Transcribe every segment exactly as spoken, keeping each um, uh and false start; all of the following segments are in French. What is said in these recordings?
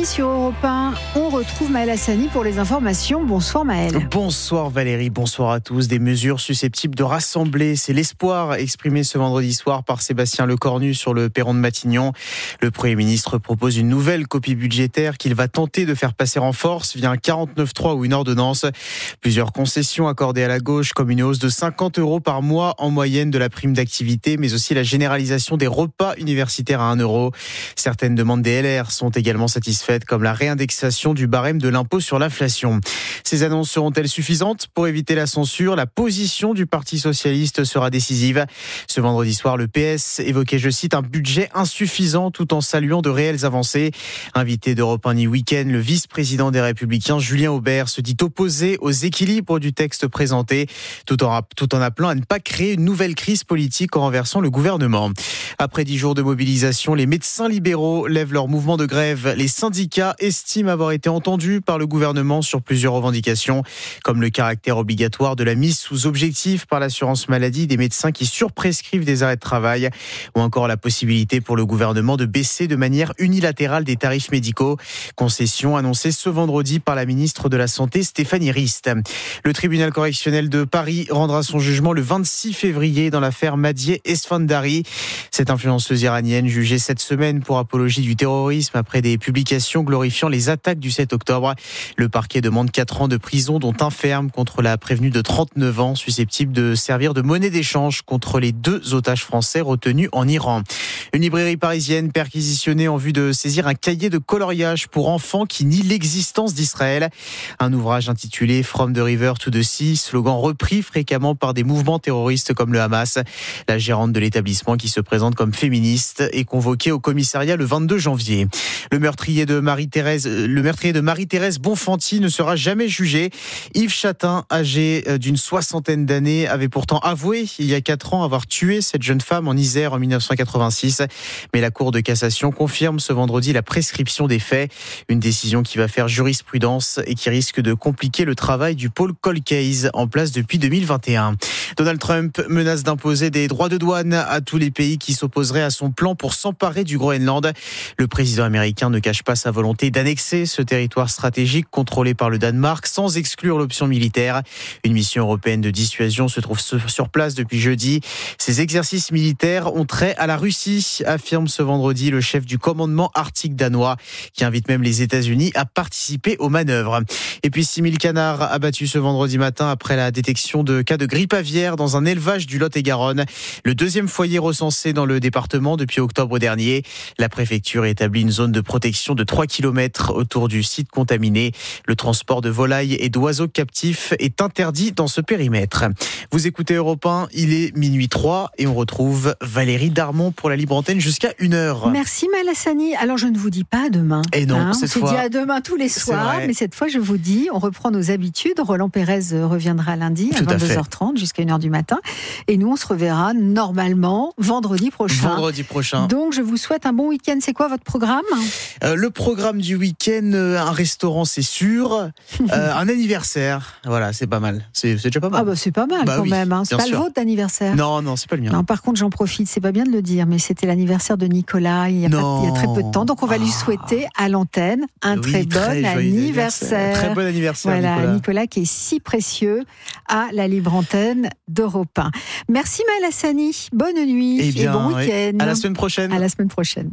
midi sur Europe un, on retrouve Maël Hassani pour les informations. Bonsoir Maël. Bonsoir Valérie, bonsoir à tous. Des mesures susceptibles de rassembler, c'est l'espoir exprimé ce vendredi soir par Sébastien Lecornu sur le perron de Matignon. Le Premier ministre propose une nouvelle copie budgétaire qu'il va tenter de faire passer en force via un quarante-neuf trois ou une ordonnance. Plusieurs concessions accordées à la gauche, comme une hausse de cinquante euros par mois en moyenne de la prime d'activité, mais aussi la généralisation des repas universitaires à un euro. Certaines demandes des L R sont également satisfaites, comme la réindexation du barème de l'impôt sur l'inflation. Ces annonces seront-elles suffisantes pour éviter la censure ? La position du Parti socialiste sera décisive. Ce vendredi soir, le P S évoquait, je cite, un budget insuffisant tout en saluant de réelles avancées. Invité d'Europe un Week-end, le vice-président des Républicains, Julien Aubert, se dit opposé aux équilibres du texte présenté, tout en, tout en appelant à ne pas créer une nouvelle crise politique en renversant le gouvernement. Après dix jours de mobilisation, les médecins libéraux lèvent leur mouvement de grève. Les syndicats estiment avoir été entendus par le gouvernement sur plusieurs revendications, comme le caractère obligatoire de la mise sous objectif par l'assurance maladie des médecins qui surprescrivent des arrêts de travail, ou encore la possibilité pour le gouvernement de baisser de manière unilatérale des tarifs médicaux. Concession annoncée ce vendredi par la ministre de la Santé, Stéphanie Rist. Le tribunal correctionnel de Paris rendra son jugement le vingt-six février dans l'affaire Madieh Esfandari. Cette influenceuse iranienne jugée cette semaine pour apologie du terrorisme après des publications glorifiant les attaques du sept octobre. Le parquet demande quatre ans de prison, dont un ferme, contre la prévenue de trente-neuf ans, susceptible de servir de monnaie d'échange contre les deux otages français retenus en Iran. Une librairie parisienne perquisitionnée en vue de saisir un cahier de coloriage pour enfants qui nie l'existence d'Israël. Un ouvrage intitulé From the River to the Sea, slogan repris fréquemment par des mouvements terroristes comme le Hamas. La gérante de l'établissement, qui se présente comme féministe, est convoquée au commissariat le vingt-deux janvier. Le meurtrier de Marie-Thérèse, le meurtrier de Marie-Thérèse Bonfanti ne sera jamais jugé. Yves Chatin, âgé d'une soixantaine d'années, avait pourtant avoué il y a quatre ans avoir tué cette jeune femme en Isère en dix-neuf cent quatre-vingt-six. Mais la Cour de cassation confirme ce vendredi la prescription des faits. Une décision qui va faire jurisprudence et qui risque de compliquer le travail du pôle Cold Case en place depuis deux mille vingt et un. Donald Trump menace d'imposer des droits de douane à tous les pays qui s'opposeraient à son plan pour s'emparer du Groenland. Le président américain ne cache pas sa volonté d'annexer ce territoire stratégique contrôlé par le Danemark sans exclure l'option militaire. Une mission européenne de dissuasion se trouve sur place depuis jeudi. Ces exercices militaires ont trait à la Russie, affirme ce vendredi le chef du commandement arctique danois, qui invite même les États-Unis à participer aux manœuvres. Et puis six mille canards abattus ce vendredi matin après la détection de cas de grippe aviaire dans un élevage du Lot-et-Garonne. Le deuxième foyer recensé dans le département depuis octobre dernier. La préfecture a établi une zone de protection de trois kilomètres autour du site contaminé. Le transport de volailles et d'oiseaux captifs est interdit dans ce périmètre. Vous écoutez Europe un, il est minuit trois et on retrouve Valérie Darmon pour la libre antenne jusqu'à une heure. Merci Maël Hassani. Alors je ne vous dis pas à demain. Et non, hein, cette fois. On s'est dit à demain tous les soirs, mais cette fois je vous dis, on reprend nos habitudes. Roland Pérez reviendra lundi à vingt-deux heures trente jusqu'à une heure du matin. Et nous on se reverra normalement vendredi prochain. Vendredi prochain. Donc je vous souhaite un bon week-end. C'est quoi votre programme ? euh, Le programme du week-end, euh, un restaurant c'est sûr, euh, un anniversaire. Voilà, c'est pas mal. C'est, c'est déjà pas mal. Ah bah c'est pas mal bah quand oui, même. Hein. C'est pas sûr. Le vôtre d'anniversaire ? Non, non, c'est pas le mien. Non, par contre j'en profite, c'est pas bien de le dire, mais c'était l'anniversaire de Nicolas il y a, pas, il y a très peu de temps. Donc on va ah. lui souhaiter à l'antenne un oui, très, très bon anniversaire. anniversaire. Très bon anniversaire voilà, Nicolas. Nicolas qui est si précieux à la libre antenne d'Europe un. Merci Maël Hassani, bonne nuit eh bien, et bon week-end. Oui. À la semaine prochaine. À la semaine prochaine.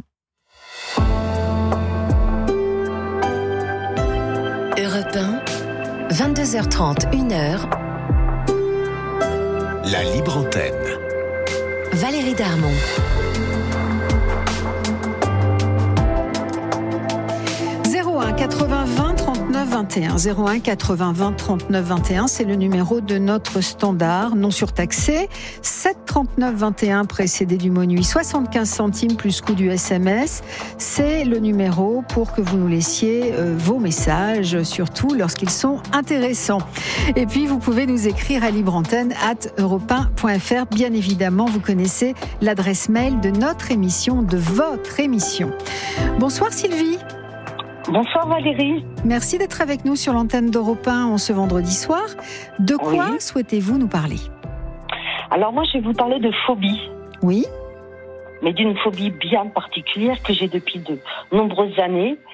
Europe un, vingt-deux heures trente, une heure. La libre antenne. Valérie Darmon. zéro un quatre-vingts vingt trente-neuf vingt et un zéro un quatre-vingts vingt trente-neuf vingt et un, c'est le numéro de notre standard non surtaxé. sept trente-neuf vingt et un précédé du mot nuit, soixante-quinze centimes plus coût du S M S. C'est le numéro pour que vous nous laissiez euh, vos messages, surtout lorsqu'ils sont intéressants. Et puis vous pouvez nous écrire à libreantenne arobase europe un point f r. Bien évidemment, vous connaissez l'adresse mail de notre émission, de votre émission. Bonsoir Sylvie. Bonsoir Valérie. Merci d'être avec nous sur l'antenne d'Europe un en ce vendredi soir. De quoi oui. souhaitez-vous nous parler ? Alors moi je vais vous parler de phobie. Oui. Mais d'une phobie bien particulière que j'ai depuis de nombreuses années.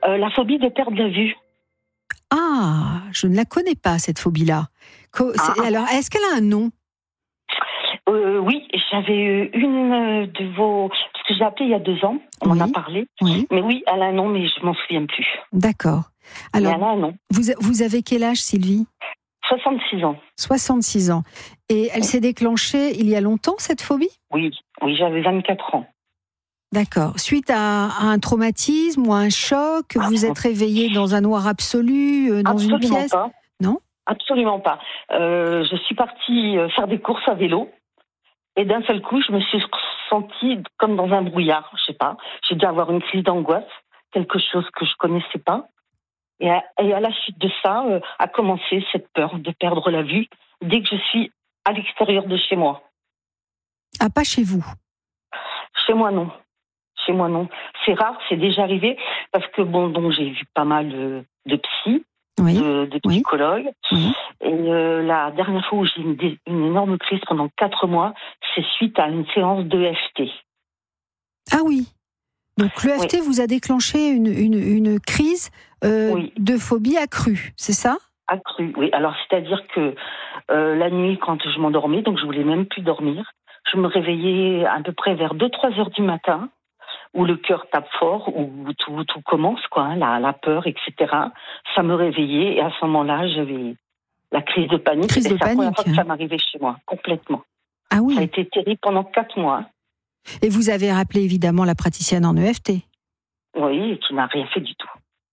Euh, la phobie de perdre la vue. Ah, je ne la connais pas, cette phobie-là. Co- c'est- Ah. Alors, est-ce qu'elle a un nom ? Euh, oui, j'avais eu une de vos... Parce que j'ai appelé il y a deux ans, on Oui. en a parlé. Oui, Mais oui, elle a un nom, mais je m'en souviens plus. d'accord. Mais Alors, elle a un nom. vous, a- vous avez quel âge, Sylvie ? soixante-six ans. soixante-six ans. Et elle s'est déclenchée il y a longtemps, cette phobie ? Oui, oui, j'avais vingt-quatre ans. D'accord. Suite à, à un traumatisme ou à un choc, Ah, vous êtes réveillée dans un noir absolu, euh, dans Absolument une pièce ? pas. Non ? Absolument pas. Euh, je suis partie euh, faire des courses à vélo et d'un seul coup, je me suis sentie comme dans un brouillard. Je sais pas. J'ai dû avoir une crise d'angoisse, quelque chose que je connaissais pas. Et à, et à la suite de ça, euh, a commencé cette peur de perdre la vue dès que je suis à l'extérieur de chez moi. Ah, pas chez vous. Chez moi, non. Chez moi, non. C'est rare, c'est déjà arrivé parce que bon, donc j'ai vu pas mal euh, de psy. Oui. de, de Oui. psychologue. Oui. Et euh, la dernière fois où j'ai eu une, dé- une énorme crise pendant quatre mois, c'est suite à une séance d'E F T. Ah oui. Donc l'E F T vous a déclenché une, une, une crise euh, Oui. de phobie accrue, c'est ça ? Accrue, oui. Alors, c'est-à-dire que euh, la nuit, quand je m'endormais, donc je voulais même plus dormir, je me réveillais à peu près vers deux trois heures du matin, où le cœur tape fort, où tout, tout commence, quoi, hein, la, la peur, et cetera. Ça me réveillait, et à ce moment-là, j'avais la crise de panique. Crise et de c'est la première panique, fois que hein. ça m'arrivait chez moi, complètement. Ah oui. Ça a été terrible pendant quatre mois. Et vous avez rappelé évidemment la praticienne en E F T. Oui, et qui n'a rien fait du tout.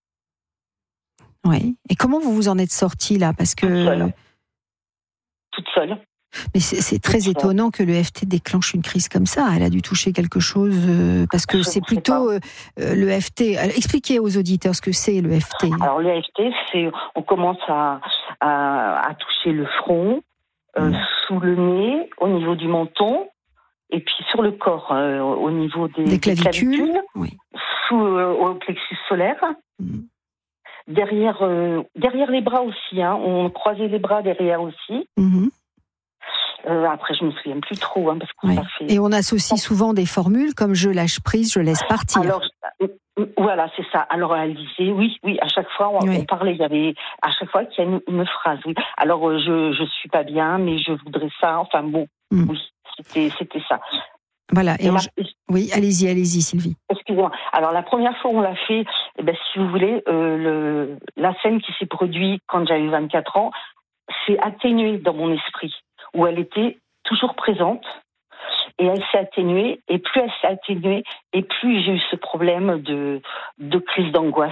Oui. Et comment vous vous en êtes sortie là ? Parce que Toute seule. Toute seule. mais c'est, c'est très Toute seule. étonnant que l'E F T déclenche une crise comme ça. Elle a dû toucher quelque chose euh, parce que Je c'est ne sais plutôt euh, l'E F T. Alors, expliquez aux auditeurs ce que c'est l'E F T. Alors, l'E F T, c'est, on commence à, à, à toucher le front, euh, Mm. sous le nez, au niveau du menton, et puis sur le corps, euh, au niveau des, Des des clavicules. clavicules, Oui. sous, euh, au plexus solaire, Mm. derrière, euh, derrière les bras aussi, hein, on croisait les bras derrière aussi. Mhm. Euh, après, je me souviens plus trop, hein, parce que Ouais. ça fait... Et on associe souvent des formules comme je lâche prise, je laisse partir. Alors, euh, voilà, c'est ça. Alors, elle disait, oui, oui, à chaque fois, on, Oui. on parlait, il y avait, à chaque fois qu'il y a une, une phrase, oui. Alors, euh, je, je suis pas bien, mais je voudrais ça, enfin bon, Mm. oui, c'était, c'était ça. Voilà. Et Et on- la- Oui, allez-y, allez-y, Sylvie. excusez-moi. Alors, la première fois où on l'a fait, eh ben, si vous voulez, euh, le, la scène qui s'est produite quand j'avais vingt-quatre ans, s'est atténuée dans mon esprit, où elle était toujours présente. Et elle s'est atténuée, et plus elle s'est atténuée, et plus j'ai eu ce problème de, de crise d'angoisse.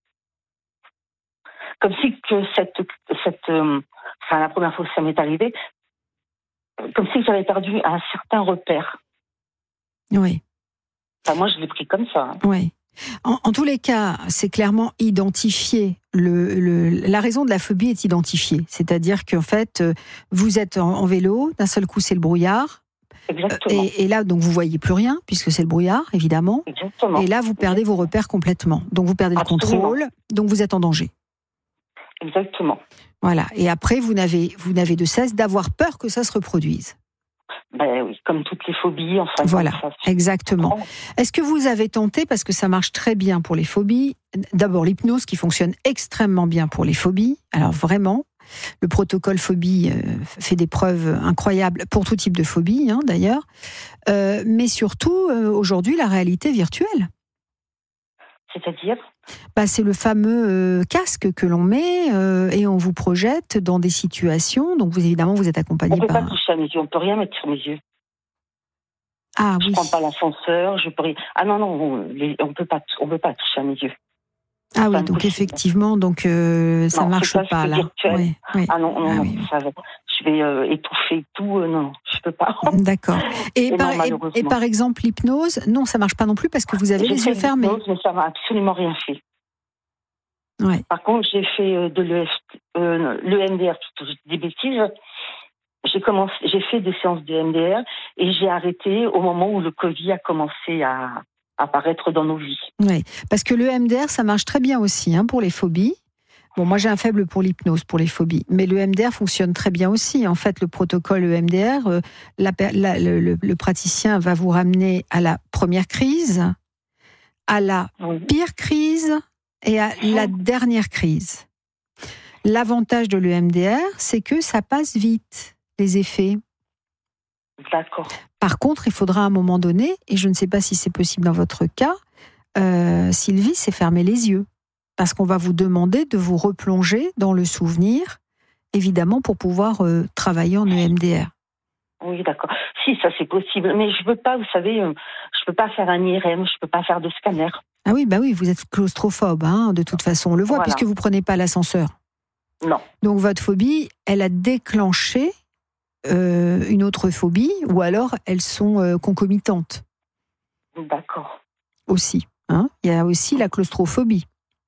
Comme si que cette, cette, euh, enfin la première fois que ça m'est arrivé, comme si j'avais perdu un certain repère. Oui. Enfin, moi, je l'ai pris comme ça. Hein. Oui. En, en tous les cas, c'est clairement identifié. Le, le, la raison de la phobie est identifiée. C'est-à-dire qu'en fait, euh, vous êtes en, en vélo, d'un seul coup, c'est le brouillard. Exactement. Et, et là, donc, vous voyez plus rien, puisque c'est le brouillard, évidemment. Exactement. Et là, vous perdez vos repères complètement. Donc, vous perdez le Absolument. contrôle, donc vous êtes en danger. Exactement. Voilà. Et après, vous n'avez, vous n'avez de cesse d'avoir peur que ça se reproduise. Ben oui, comme toutes les phobies, enfin. Voilà, comme ça. exactement. Est-ce que vous avez tenté, parce que ça marche très bien pour les phobies, d'abord l'hypnose qui fonctionne extrêmement bien pour les phobies, alors vraiment, le protocole phobie euh, fait des preuves incroyables pour tout type de phobie, hein, d'ailleurs, euh, mais surtout, euh, aujourd'hui, la réalité virtuelle. C'est-à-dire Bah, c'est le fameux euh, casque que l'on met euh, et on vous projette dans des situations, donc vous, évidemment, vous êtes On accompagné ne peut par... pas toucher à mes yeux, on ne peut rien mettre sur mes yeux. Ah Je oui. ne prends pas l'ascenseur, je peux rien. Ah non, non, on ne peut pas, on peut pas toucher à mes yeux. Ah oui, c'est donc impossible. effectivement, donc euh, ça Non, marche c'est pas pas ce là. virtuel. Oui, oui. Ah non, non, Ah non, oui, oui. ça va. Je vais euh, étouffer tout. Euh, non, je peux pas. D'accord. Et, Et par, non, et- malheureusement. et par exemple, l'hypnose, non, ça marche pas non plus parce que vous avez J'ai les fait yeux de fermés. l'hypnose, mais ça m'a absolument rien fait. Ouais. Par contre, j'ai fait euh, de l'E F T, euh, le M D R, plutôt, je dis des bêtises. J'ai commencé, j'ai fait des séances de M D R et j'ai arrêté au moment où le Covid a commencé à apparaître dans nos vies. Ouais. Parce que le M D R, ça marche très bien aussi hein, pour les phobies. Bon, moi j'ai un faible pour l'hypnose, pour les phobies, mais le M D R fonctionne très bien aussi. En fait, le protocole E M D R, euh, la, la, le, le, le praticien va vous ramener à la première crise, à la Oui. pire crise et à la dernière crise. L'avantage de l'E M D R, c'est que ça passe vite, les effets. D'accord. Par contre, il faudra à un moment donné, et je ne sais pas si c'est possible dans votre cas, euh, Sylvie, c'est fermer les yeux. Parce qu'on va vous demander de vous replonger dans le souvenir, évidemment, pour pouvoir euh, travailler en E M D R. Oui, d'accord. Si, ça c'est possible. Mais je ne peux pas, vous savez, euh, je ne peux pas faire un I R M, je ne peux pas faire de scanner. Ah oui, bah oui, vous êtes claustrophobe, hein, de toute façon. On le voit, Voilà. puisque vous ne prenez pas l'ascenseur. Non. Donc votre phobie, elle a déclenché euh, une autre phobie, ou alors elles sont euh, concomitantes. D'accord. Aussi. Hein. Il y a aussi la claustrophobie.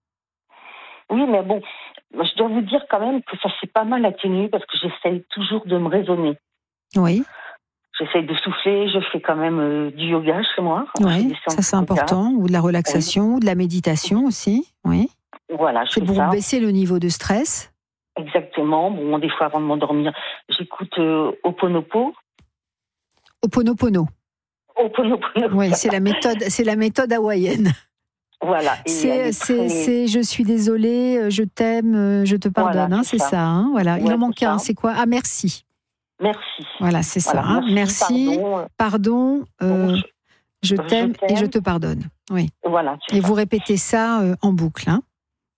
Oui, mais bon, je dois vous dire quand même que ça s'est pas mal atténué parce que j'essaye toujours de me raisonner. Oui. J'essaye de souffler, je fais quand même euh, du yoga chez moi. Oui, ça c'est important, ou de la relaxation, oui. Ou de la méditation aussi. Oui. Voilà, je c'est fais pour ça. baisser le niveau de stress. Exactement. Bon, des fois avant de m'endormir, j'écoute euh, Ho'oponopo. Ho'oponopono. Ho'oponopono. Oui, c'est la méthode, c'est la méthode hawaïenne. Voilà. Et c'est, c'est, très... c'est, je suis désolée, je t'aime, je te pardonne. Voilà, hein, c'est ça. ça hein, voilà. Ouais, il en manque un. C'est quoi? Ah, merci. Merci. Voilà, c'est voilà, ça. Hein. Merci. merci pardon. pardon euh, bon, je, je, t'aime je t'aime et je te pardonne. Oui. Voilà. Et ça. vous répétez ça euh, en boucle. Hein.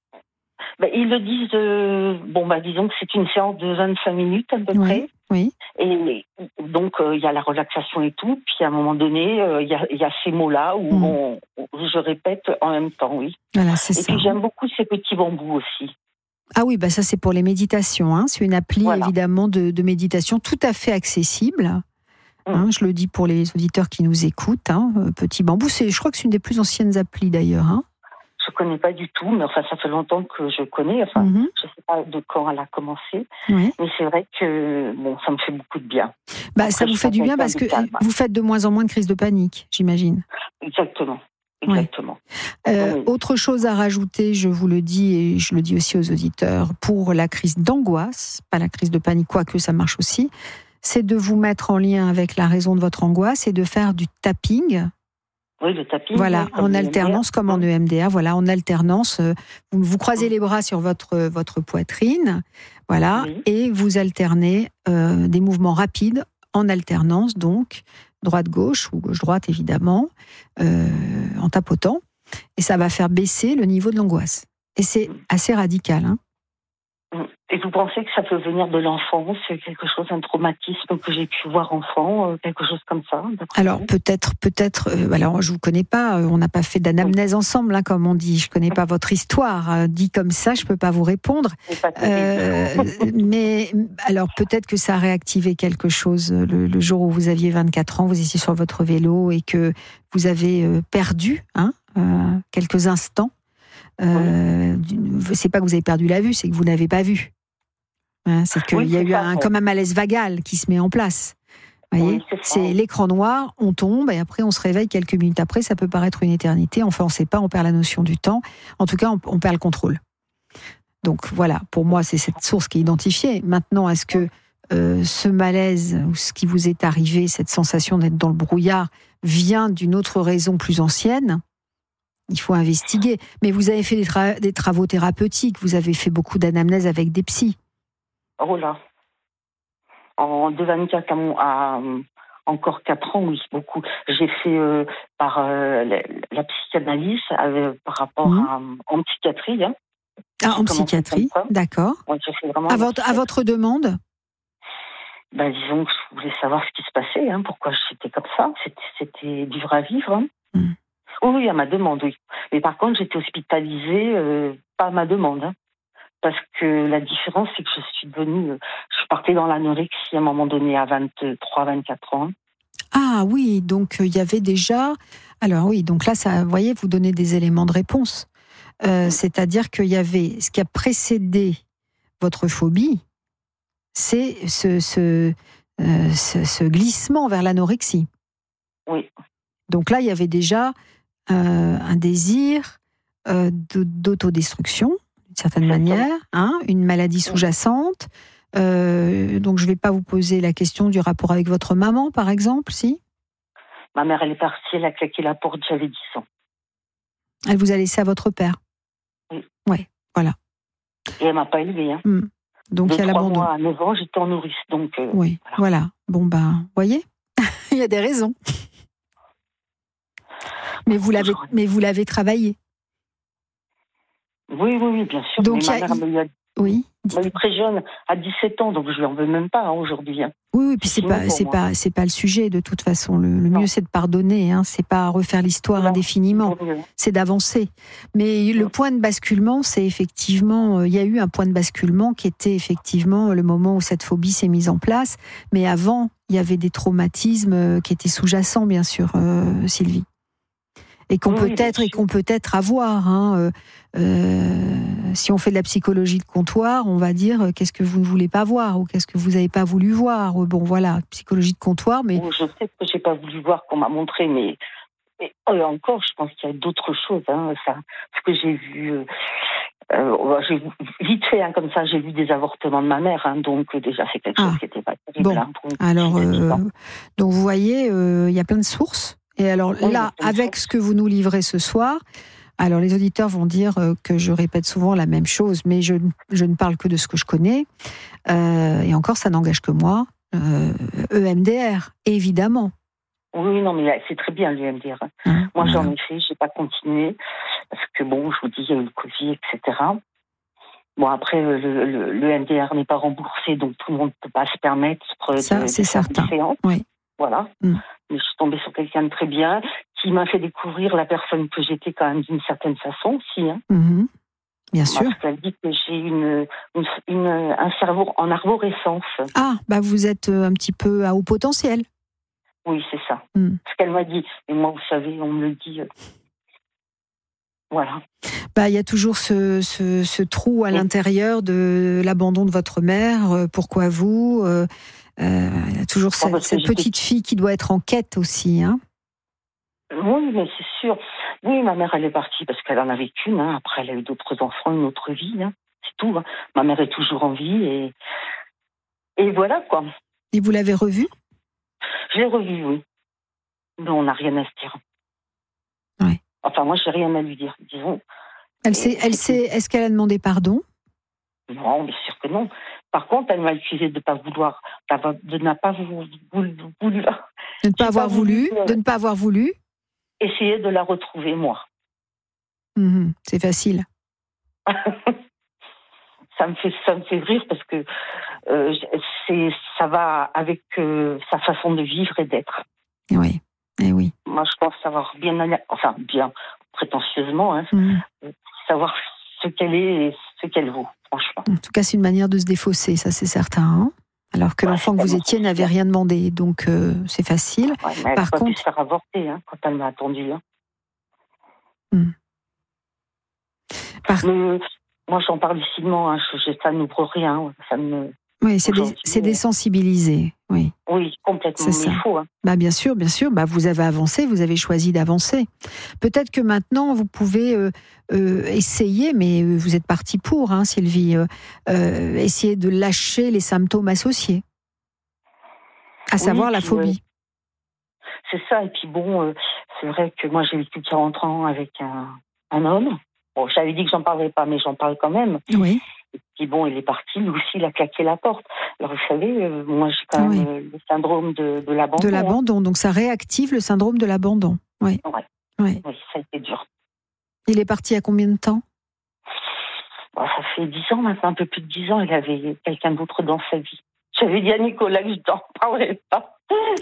Ben, ils le disent, euh, bon, bah, disons que c'est une séance de vingt-cinq minutes à peu oui, près. Oui. Et donc, il euh, y a la relaxation et tout. Puis à un moment donné, il euh, y, y a ces mots-là où, mmh. on, où je répète en même temps, oui. Voilà, c'est et ça. puis j'aime beaucoup ces petits bambous aussi. Ah oui, bah ça c'est pour les méditations. Hein. C'est une appli voilà. évidemment de, de méditation tout à fait accessible. Mmh. Hein, je le dis pour les auditeurs qui nous écoutent. Hein. Petit bambou, c'est, je crois que c'est une des plus anciennes applis d'ailleurs. Hein. Je connais pas du tout, mais enfin ça fait longtemps que je connais. Enfin, mmh. je sais pas de quand elle a commencé, oui. mais c'est vrai que bon, ça me fait beaucoup de bien. Bah Après, ça vous fait du bien parce que calme. Vous faites de moins en moins de crises de panique, j'imagine. Exactement. Exactement. Ouais. Euh, oui. Autre chose à rajouter, je vous le dis et je le dis aussi aux auditeurs, pour la crise d'angoisse, pas la crise de panique, quoique ça marche aussi, c'est de vous mettre en lien avec la raison de votre angoisse et de faire du tapping. Oui, le tapping. Voilà, oui, en alternance, comme en E M D R. Voilà, en alternance, vous, vous croisez les bras sur votre, votre poitrine, voilà, oui. et vous alternez euh, des mouvements rapides en alternance, donc droite-gauche ou gauche-droite, évidemment, euh, en tapotant. Et ça va faire baisser le niveau de l'angoisse. Et c'est assez radical, hein. Et vous pensez que ça peut venir de l'enfance, quelque chose, un traumatisme que j'ai pu voir enfant, quelque chose comme ça? Alors peut-être, peut-être. Euh, alors je vous connais pas, on n'a pas fait d'anamnèse oui. ensemble, hein, comme on dit. Je connais pas votre histoire. Euh, dit comme ça, je peux pas vous répondre. Euh, mais alors peut-être que ça a réactivé quelque chose le, le jour où vous aviez vingt-quatre ans, vous étiez sur votre vélo et que vous avez euh, perdu, hein, euh, quelques instants. Euh, oui. C'est pas que vous avez perdu la vue, c'est que vous n'avez pas vu. Hein, c'est qu'il oui, y a eu un, comme un malaise vagal qui se met en place. Vous voyez, oui, c'est, c'est l'écran noir, on tombe et après on se réveille quelques minutes après. Ça peut paraître une éternité. Enfin, on ne sait pas, on perd la notion du temps. En tout cas, on, on perd le contrôle. Donc voilà, pour moi, c'est cette source qui est identifiée. Maintenant, est-ce que euh, ce malaise ou ce qui vous est arrivé, cette sensation d'être dans le brouillard, vient d'une autre raison plus ancienne? Il faut investiguer. Mais vous avez fait des, tra- des travaux thérapeutiques, vous avez fait beaucoup d'anamnèse avec des psys. Oh là. En de vingt-quatre à, mon, à encore quatre ans, oui, beaucoup. J'ai fait euh, par euh, la, la psychanalyse euh, par rapport mmh. à en psychiatrie. Hein. Ah, en psychiatrie, d'accord. Ouais, j'ai fait vraiment à, votre, à votre demande? Ben, disons que je voulais savoir ce qui se passait, hein, pourquoi j'étais comme ça. C'était, c'était dur à vivre. Hein. Mmh. Oui, oui, à ma demande, oui. Mais par contre, j'étais hospitalisée, euh, pas à ma demande. Hein. Parce que la différence, c'est que je suis devenue... Euh, je partais dans l'anorexie à un moment donné, à vingt-trois, vingt-quatre ans. Ah oui, donc il euh, y avait déjà... Alors oui, donc là, ça, vous voyez, vous donnez des éléments de réponse. Euh, oui. C'est-à-dire qu'il y avait... Ce qui a précédé votre phobie, c'est ce, ce, euh, ce, ce glissement vers l'anorexie. Oui. Donc là, il y avait déjà... Euh, un désir euh, d'autodestruction, d'une certaine manière, hein, une maladie sous-jacente. Euh, donc je ne vais pas vous poser la question du rapport avec votre maman, par exemple, si? Ma mère, elle est partie, elle a claqué la porte, j'avais dix ans. Elle vous a laissé à votre père? Oui, Ouais, voilà. Et elle m'a pas élevée. Hein. Mmh. Donc, de il y a trois l'abandon. mois à neuf ans, j'étais en nourrice. Donc, euh, oui, voilà. voilà. Bon, ben, vous voyez, il y a des raisons. Mais vous l'avez, mais vous l'avez travaillé. Oui, oui, oui, bien sûr. Donc, mais ma y a... mère m'a eu, oui, m'a eu très jeune, à dix-sept ans, donc je lui en veux même pas hein, aujourd'hui. Hein. Oui, oui, puis c'est, c'est pas, c'est moi. pas, c'est pas le sujet de toute façon. Le, le mieux, c'est de pardonner. Hein. C'est pas refaire l'histoire non, indéfiniment. C'est d'avancer. Mais oui. le point de basculement, c'est effectivement, il y a eu un point de basculement qui était effectivement le moment où cette phobie s'est mise en place. Mais avant, il y avait des traumatismes qui étaient sous-jacents, bien sûr, euh, Sylvie. Et qu'on oui, peut être et qu'on peut être avoir. Hein. Euh, euh, si on fait de la psychologie de comptoir, on va dire euh, qu'est-ce que vous ne voulez pas voir ou qu'est-ce que vous n'avez pas voulu voir. Bon, voilà, psychologie de comptoir, mais je sais que j'ai pas voulu voir qu'on m'a montré, mais, mais euh, encore, je pense qu'il y a d'autres choses. Hein, ça, ce que j'ai vu, euh, euh, j'ai vite fait hein, comme ça, j'ai vu des avortements de ma mère, hein, donc euh, déjà c'est quelque ah. chose qui n'était pas terrible. Bon, hein, alors, euh, donc vous voyez, il euh, y a plein de sources. Et alors oui, là, avec ce que vous nous livrez ce soir, alors les auditeurs vont dire que je répète souvent la même chose, mais je, je ne parle que de ce que je connais. Euh, et encore, ça n'engage que moi. Euh, E M D R, évidemment. Oui, non, mais c'est très bien l'E M D R. Hein, moi, voilà. J'en ai fait, j'ai pas continué parce que bon, je vous dis, il y a eu le Covid, et cetera. Bon, après, le, le, le M D R n'est pas remboursé, donc tout le monde ne peut pas se permettre ça, de, c'est de faire certain. des séances. Oui. Voilà. Mm. Mais je suis tombée sur quelqu'un de très bien, qui m'a fait découvrir la personne que j'étais quand même d'une certaine façon aussi. Hein. Mm-hmm. Bien sûr. Parce qu'elle dit que j'ai une, une, une, un cerveau en arborescence. Ah, bah vous êtes un petit peu à haut potentiel. Oui, c'est ça. Mm. Ce qu'elle m'a dit. Et moi, vous savez, on me le dit. Euh... Voilà. Bah, il y a toujours ce, ce, ce trou à oui. l'intérieur de l'abandon de votre mère. Pourquoi vous euh, Euh, il y a toujours cette, oh, cette petite fille qui doit être en quête aussi. Hein. Oui, mais c'est sûr. Oui, ma mère, elle est partie parce qu'elle en avait qu'une. Hein. Après, elle a eu d'autres enfants, une autre vie. Hein. C'est tout. Hein. Ma mère est toujours en vie. Et, et voilà, quoi. Et vous l'avez revue ? Je l'ai revue, oui. Mais on n'a rien à se dire. Ouais. Enfin, moi, j'ai rien à lui dire, disons. Elle sait, elle sait, est-ce qu'elle a demandé pardon ? Non, bien sûr que non. Par contre, elle m'a accusé de ne pas vouloir, de ne pas voulu, voulu, voulu de ne pas avoir pas voulu, voulu, de ne pas avoir voulu, essayer de la retrouver moi. Mmh, c'est facile. ça me fait, ça me fait rire parce que euh, c'est, ça va avec euh, sa façon de vivre et d'être. Oui, eh oui. Moi, je pense savoir bien, enfin bien prétentieusement, hein, mmh. savoir ce qu'elle est et ce qu'elle vaut. Franchement. En tout cas, c'est une manière de se défausser, ça c'est certain. Hein, alors que ouais, l'enfant que vous étiez n'avait rien demandé, donc euh, c'est facile. Ouais, mais elle Par pas contre, pu se faire avorter hein, quand elle m'a attendue. Hein. Hmm. Par... Mais, moi, j'en parle lucidement. Hein, je, ça n'ouvre rien. Ça me. Oui, c'est, des, c'est désensibilisé. Oui, oui complètement. C'est ça. Il faut. Hein. Bah, bien sûr, bien sûr. Bah, vous avez avancé, vous avez choisi d'avancer. Peut-être que maintenant, vous pouvez euh, euh, essayer, mais vous êtes partie pour, hein, Sylvie, euh, euh, essayer de lâcher les symptômes associés, à savoir oui, la phobie. Euh, c'est ça. Et puis bon, euh, c'est vrai que moi, j'ai vécu quarante ans avec un, un homme. Bon, j'avais dit que j'en parlerais pas, mais j'en parle quand même. Oui. Et puis bon, il est parti, lui aussi, il a claqué la porte. Alors vous savez, euh, moi j'ai quand oui. même euh, le syndrome de, de l'abandon. De l'abandon, hein. Donc ça réactive le syndrome de l'abandon. Oui. Ouais. Oui. Oui, ça a été dur. Il est parti à combien de temps ? Bon, ça fait dix ans maintenant, un peu plus de dix ans, il avait quelqu'un d'autre dans sa vie. J'avais dit à Nicolas que je n'en parlerais pas.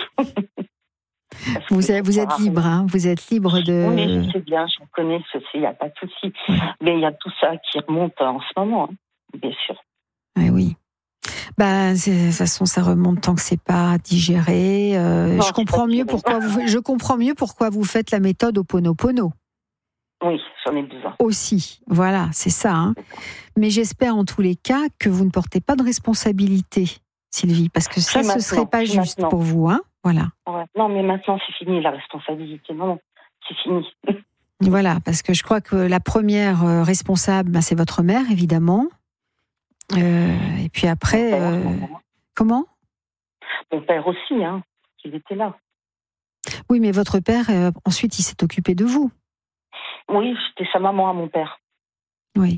Vous êtes, vous êtes libre, hein, vous êtes libre de... Oui, je sais bien, je connais, je sais, il n'y a pas de souci. Oui. Mais il y a tout ça qui remonte en ce moment, hein, bien sûr. Oui, oui. Bah, de toute façon, ça remonte tant que c'est pas digéré. Euh, non, je comprends mieux pourquoi vous, je comprends mieux pourquoi vous faites la méthode Ho'oponopono. Oui, j'en ai besoin. Aussi, voilà, c'est ça. Hein. Mais j'espère en tous les cas que vous ne portez pas de responsabilité, Sylvie, parce que ça, ce serait pas juste maintenant. Pour vous, hein. Voilà. Ouais. Non, mais maintenant, c'est fini la responsabilité. Non, non, c'est fini. Voilà, parce que je crois que la première responsable, ben, c'est votre mère, évidemment. Euh, et puis après, père, euh, comment ? Mon père aussi, hein, il était là. Oui, mais votre père, euh, ensuite, il s'est occupé de vous. Oui, c'était sa maman à mon père. Oui.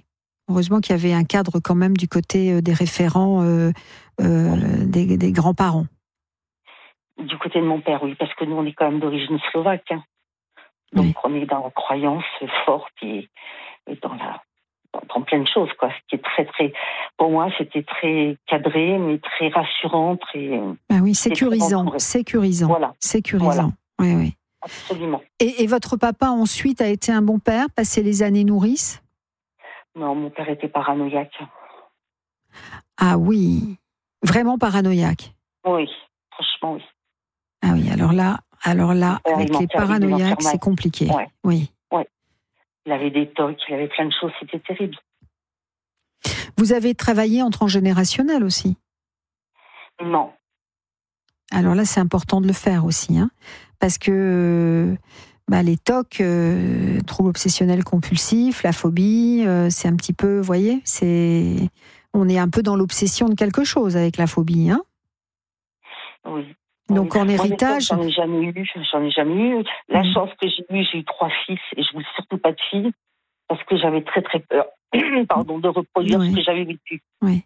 Heureusement qu'il y avait un cadre quand même du côté des référents, euh, euh, des, des grands-parents. Du côté de mon père, oui, parce que nous, on est quand même d'origine slovaque. Hein. Donc, oui. On est dans la croyance forte et, et dans la dans, dans plein de choses, quoi. Ce qui est très, très... Pour moi, c'était très cadré, mais très rassurant, très... Ah oui, sécurisant, sécurisant. Voilà. Sécurisant, voilà. Oui, oui. Absolument. Et, et votre papa, ensuite, a été un bon père, passé les années nourrices? Non, mon père était paranoïaque. Ah oui, vraiment paranoïaque? Oui, franchement, oui. Ah oui, alors là, alors là, avec les paranoïaques, c'est compliqué. Ouais. Oui. Ouais. Il avait des tocs, il avait plein de choses, c'était terrible. Vous avez travaillé en transgénérationnel aussi? Non. Alors là, c'est important de le faire aussi, hein, parce que bah, les tocs, euh, troubles obsessionnels compulsifs, la phobie, euh, c'est un petit peu, vous voyez, c'est, on est un peu dans l'obsession de quelque chose avec la phobie, hein. Oui. Donc oui. en héritage, Moi, j'en ai jamais eu, j'en ai jamais eu. La mmh. chance que j'ai eue, j'ai eu trois fils et je voulais surtout pas de filles parce que j'avais très très peur, pardon, de reproduire oui. ce que j'avais vécu. Oui.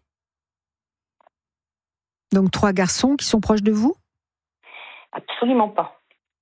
Donc trois garçons qui sont proches de vous? Absolument pas.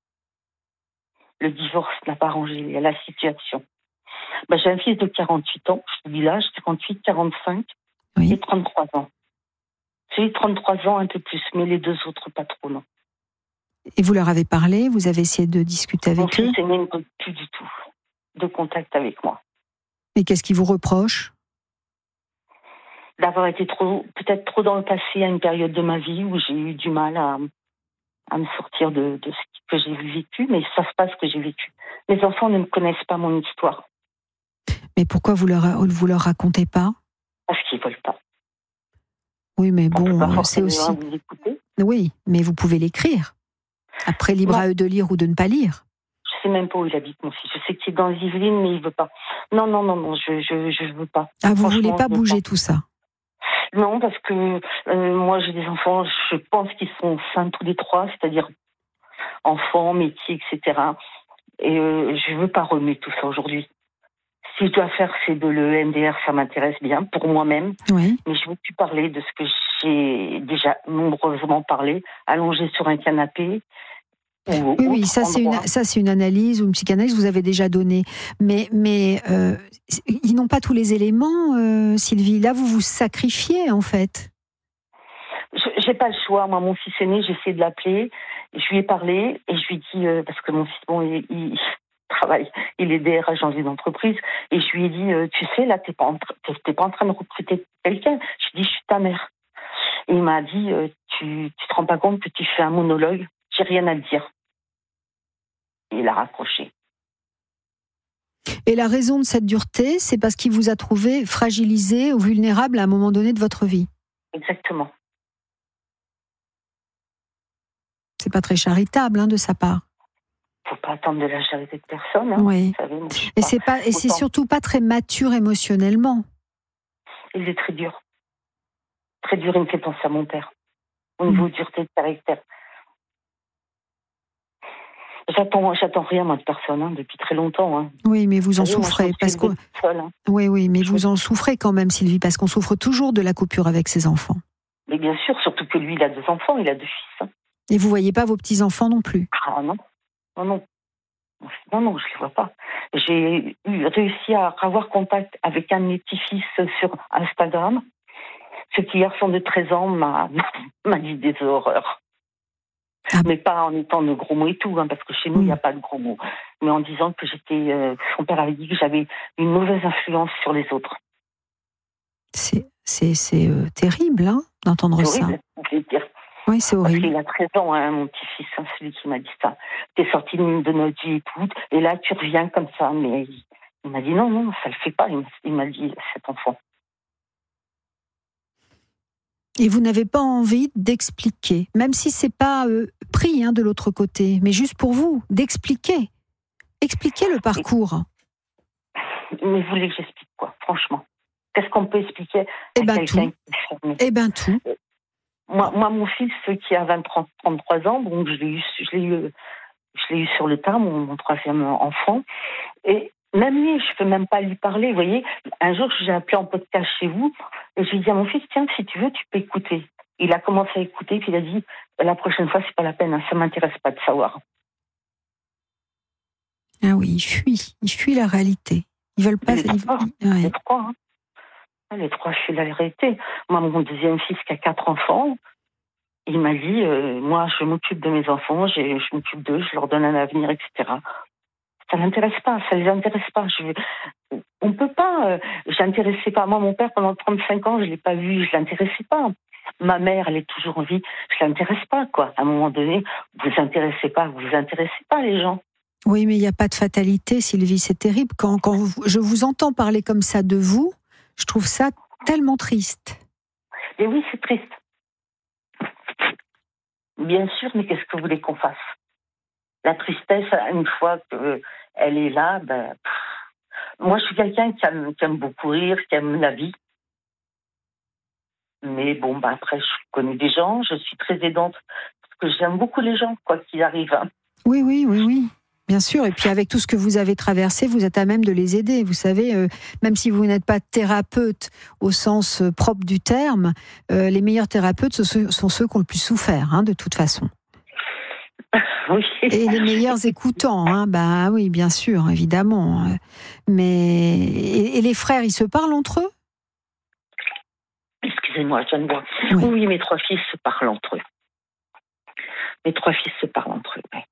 Le divorce n'a pas arrangé la situation. Ben, j'ai un fils de quarante-huit ans, je vous dis l'âge, quarante-huit, quarante-cinq oui. et trente-trois ans. J'ai eu trente-trois ans, un peu plus, mais les deux autres, pas trop, non. Et vous leur avez parlé? Vous avez essayé de discuter avec Mon eux? Mon fils aîné ne veut plus du tout de contact avec moi. Et qu'est-ce qu'ils vous reprochent? D'avoir été trop, peut-être trop dans le passé à une période de ma vie où j'ai eu du mal à, à me sortir de, de ce que j'ai vécu, mais ils ne savent pas ce que j'ai vécu. Mes enfants ne me connaissent pas mon histoire. Mais pourquoi vous leur, vous leur racontez pas? Parce qu'ils ne veulent pas. Oui, mais bon, c'est aussi... Oui, mais vous pouvez l'écrire. Après, libre non. à eux de lire ou de ne pas lire. Je ne sais même pas où il habite, mon fils. Je sais qu'il est dans les Yvelines, mais il ne veut pas. Non, non, non, non, je ne je, je veux pas. Ah, vous ne voulez pas bouger pas. tout ça? Non, parce que euh, moi, j'ai des enfants, je pense qu'ils sont sains tous les trois, c'est-à-dire enfants, métiers, et cetera. Et euh, je ne veux pas remettre tout ça aujourd'hui. Si je dois faire, c'est de l'E M D R, ça m'intéresse bien, pour moi-même. Oui. Mais je ne veux plus parler de ce que j'ai déjà nombreusement parlé, allongé sur un canapé. Ou, oui, oui, ça c'est, une, ça c'est une analyse ou une psychanalyse que vous avez déjà donnée. Mais, mais euh, ils n'ont pas tous les éléments, euh, Sylvie. Là, vous vous sacrifiez, en fait. Je n'ai pas le choix. Moi, mon fils aîné, j'ai essayé de l'appeler. Je lui ai parlé et je lui ai dit, euh, parce que mon fils, bon, il... il travaille, il est D R H dans une entreprise, et je lui ai dit, euh, tu sais, là, t'es pas, en tra- t'es pas en train de recruter quelqu'un. Je lui ai dit, je suis ta mère. Et il m'a dit, euh, tu, tu te rends pas compte que tu fais un monologue, j'ai rien à te dire. Et il a raccroché. Et la raison de cette dureté, c'est parce qu'il vous a trouvé fragilisé ou vulnérable à un moment donné de votre vie. Exactement. C'est pas très charitable, hein, de sa part. Faut pas attendre de la charité de personne. Hein. Oui. Vous savez, moi, et c'est pas, et c'est surtout pas très mature émotionnellement. Il est très dur. Très dur, il me fait penser à mon père. Au niveau mmh. dureté de caractère. J'attends, j'attends rien, moi, de personne, hein, depuis très longtemps. Hein. Oui, mais vous en savez, souffrez. Moi, parce que... seule, hein. Oui, oui, mais je vous en souffrez quand même, Sylvie, parce qu'on souffre toujours de la coupure avec ses enfants. Mais bien sûr, surtout que lui, il a deux enfants, il a deux fils. Hein. Et vous voyez pas vos petits-enfants non plus? Ah non. Non, non. Non, non, je ne les vois pas. J'ai eu, réussi à avoir contact avec un de mes petits-fils sur Instagram. Ce petit garçon de treize ans m'a, m'a dit des horreurs. Ah. Mais pas en étant de gros mots et tout, hein, parce que chez nous, il mmh. n'y a pas de gros mots. Mais en disant que j'étais... Euh, son père avait dit que j'avais une mauvaise influence sur les autres. C'est, c'est, c'est euh, terrible, hein, d'entendre c'est horrible, ça. Je vais dire. Oui, c'est horrible. Parce qu'il a treize ans, hein, mon petit-fils, hein, celui qui m'a dit ça. T'es sorti de notre vie et tout, et là, tu reviens comme ça. Mais il m'a dit non, non, ça le fait pas. Il m'a dit, cet enfant. Et vous n'avez pas envie d'expliquer, même si c'est pas euh, pris hein, de l'autre côté, mais juste pour vous, d'expliquer. Expliquer le parcours. Mais vous voulez que j'explique quoi, franchement? Qu'est-ce qu'on peut expliquer à eh ben quelqu'un tout. qui est fermé? Eh ben tout. Moi, moi, mon fils, qui a vingt, trente, trente-trois ans, donc je l'ai eu, je l'ai eu, je l'ai eu sur le tard, mon, mon troisième enfant, et Même lui, je peux même pas lui parler. Vous voyez, un jour, j'ai appelé en podcast chez vous et je lui ai dit à mon fils, tiens, si tu veux, tu peux écouter. Il a commencé à écouter, puis il a dit, la prochaine fois, c'est pas la peine, hein, ça m'intéresse pas de savoir. Ah oui, il fuit, il fuit la réalité. Ils veulent pas. Les ils... trois, ouais. les trois, hein. Les trois fuient la réalité. Moi, mon deuxième fils qui a quatre enfants, il m'a dit, euh, moi, je m'occupe de mes enfants, j'ai, je m'occupe d'eux, je leur donne un avenir, et cetera. Ça l'intéresse pas, ça les intéresse pas. Je, on peut pas. Euh, j'intéressais pas. Moi, mon père, pendant trente-cinq ans, je l'ai pas vu, je l'intéressais pas. Ma mère, elle est toujours en vie, je l'intéresse pas, quoi. À un moment donné, vous vous intéressez pas, vous vous intéressez pas, les gens. Oui, mais il n'y a pas de fatalité, Sylvie, c'est terrible. Quand, quand vous, je vous entends parler comme ça de vous, je trouve ça tellement triste. Et oui, c'est triste. Bien sûr, mais qu'est-ce que vous voulez qu'on fasse? La tristesse, une fois qu'elle est là, ben, pff, moi je suis quelqu'un qui aime, qui aime beaucoup rire, qui aime la vie. Mais bon, ben, après, je connais des gens, je suis très aidante, parce que j'aime beaucoup les gens, quoi qu'il arrive. Hein. Oui, oui, oui, oui. Bien sûr, et puis avec tout ce que vous avez traversé, vous êtes à même de les aider. Vous savez, euh, même si vous n'êtes pas thérapeute au sens euh, propre du terme, euh, les meilleurs thérapeutes ce sont ceux qui ont le plus souffert, hein, de toute façon. Oui. Et les meilleurs écoutants, hein, bah oui, bien sûr, évidemment. Mais et, et les frères, ils se parlent entre eux? Excusez-moi, je viens de voir. Oui. Oui, mes trois fils se parlent entre eux. Mes trois fils se parlent entre eux, oui.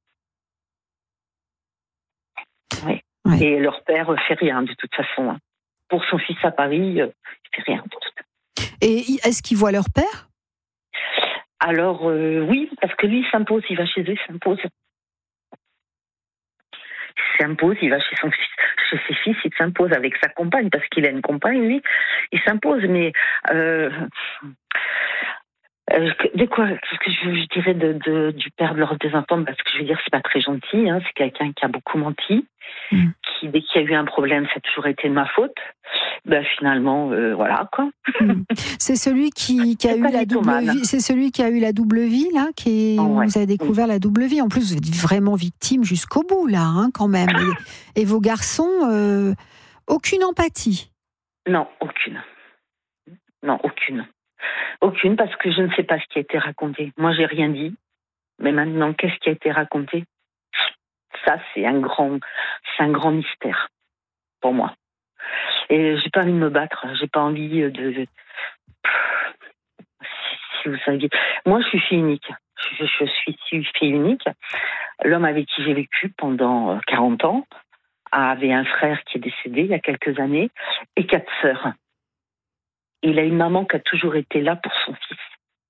Oui. Oui. Et leur père fait rien, de toute façon. Hein. Pour son fils à Paris, il fait rien, de toute façon. Et est-ce qu'ils voient leur père? Alors, euh, oui, parce que lui, il s'impose, il va chez eux, il s'impose. Il s'impose, il va chez son fils, chez ses fils, il s'impose avec sa compagne, parce qu'il a une compagne, lui, il s'impose, mais euh, euh, de quoi, ce que je, je dirais de, de, du père de leurs des enfants, parce que je veux dire, c'est pas très gentil, hein, c'est quelqu'un qui a beaucoup menti, mmh. qui, dès qu'il y a eu un problème, ça a toujours été de ma faute. Ben finalement, euh, voilà quoi. Mmh. C'est celui qui, qui a eu la double vie. C'est celui qui a eu la double vie là, qui oh, ouais. Vous avez découvert oui. la double vie. En plus, vous êtes vraiment victime jusqu'au bout là, hein, quand même. Et, et vos garçons, euh, aucune empathie. Non, aucune. Non, aucune. Aucune parce que je ne sais pas ce qui a été raconté. Moi, j'ai rien dit. Mais maintenant, qu'est-ce qui a été raconté? Ça, c'est un grand, c'est un grand mystère pour moi. Et j'ai pas envie de me battre, j'ai pas envie de... de... Si vous saviez... Moi, je suis fille unique. Je, je suis fille unique. L'homme avec qui j'ai vécu pendant quarante ans avait un frère qui est décédé il y a quelques années et quatre sœurs. Il a une maman qui a toujours été là pour son fils.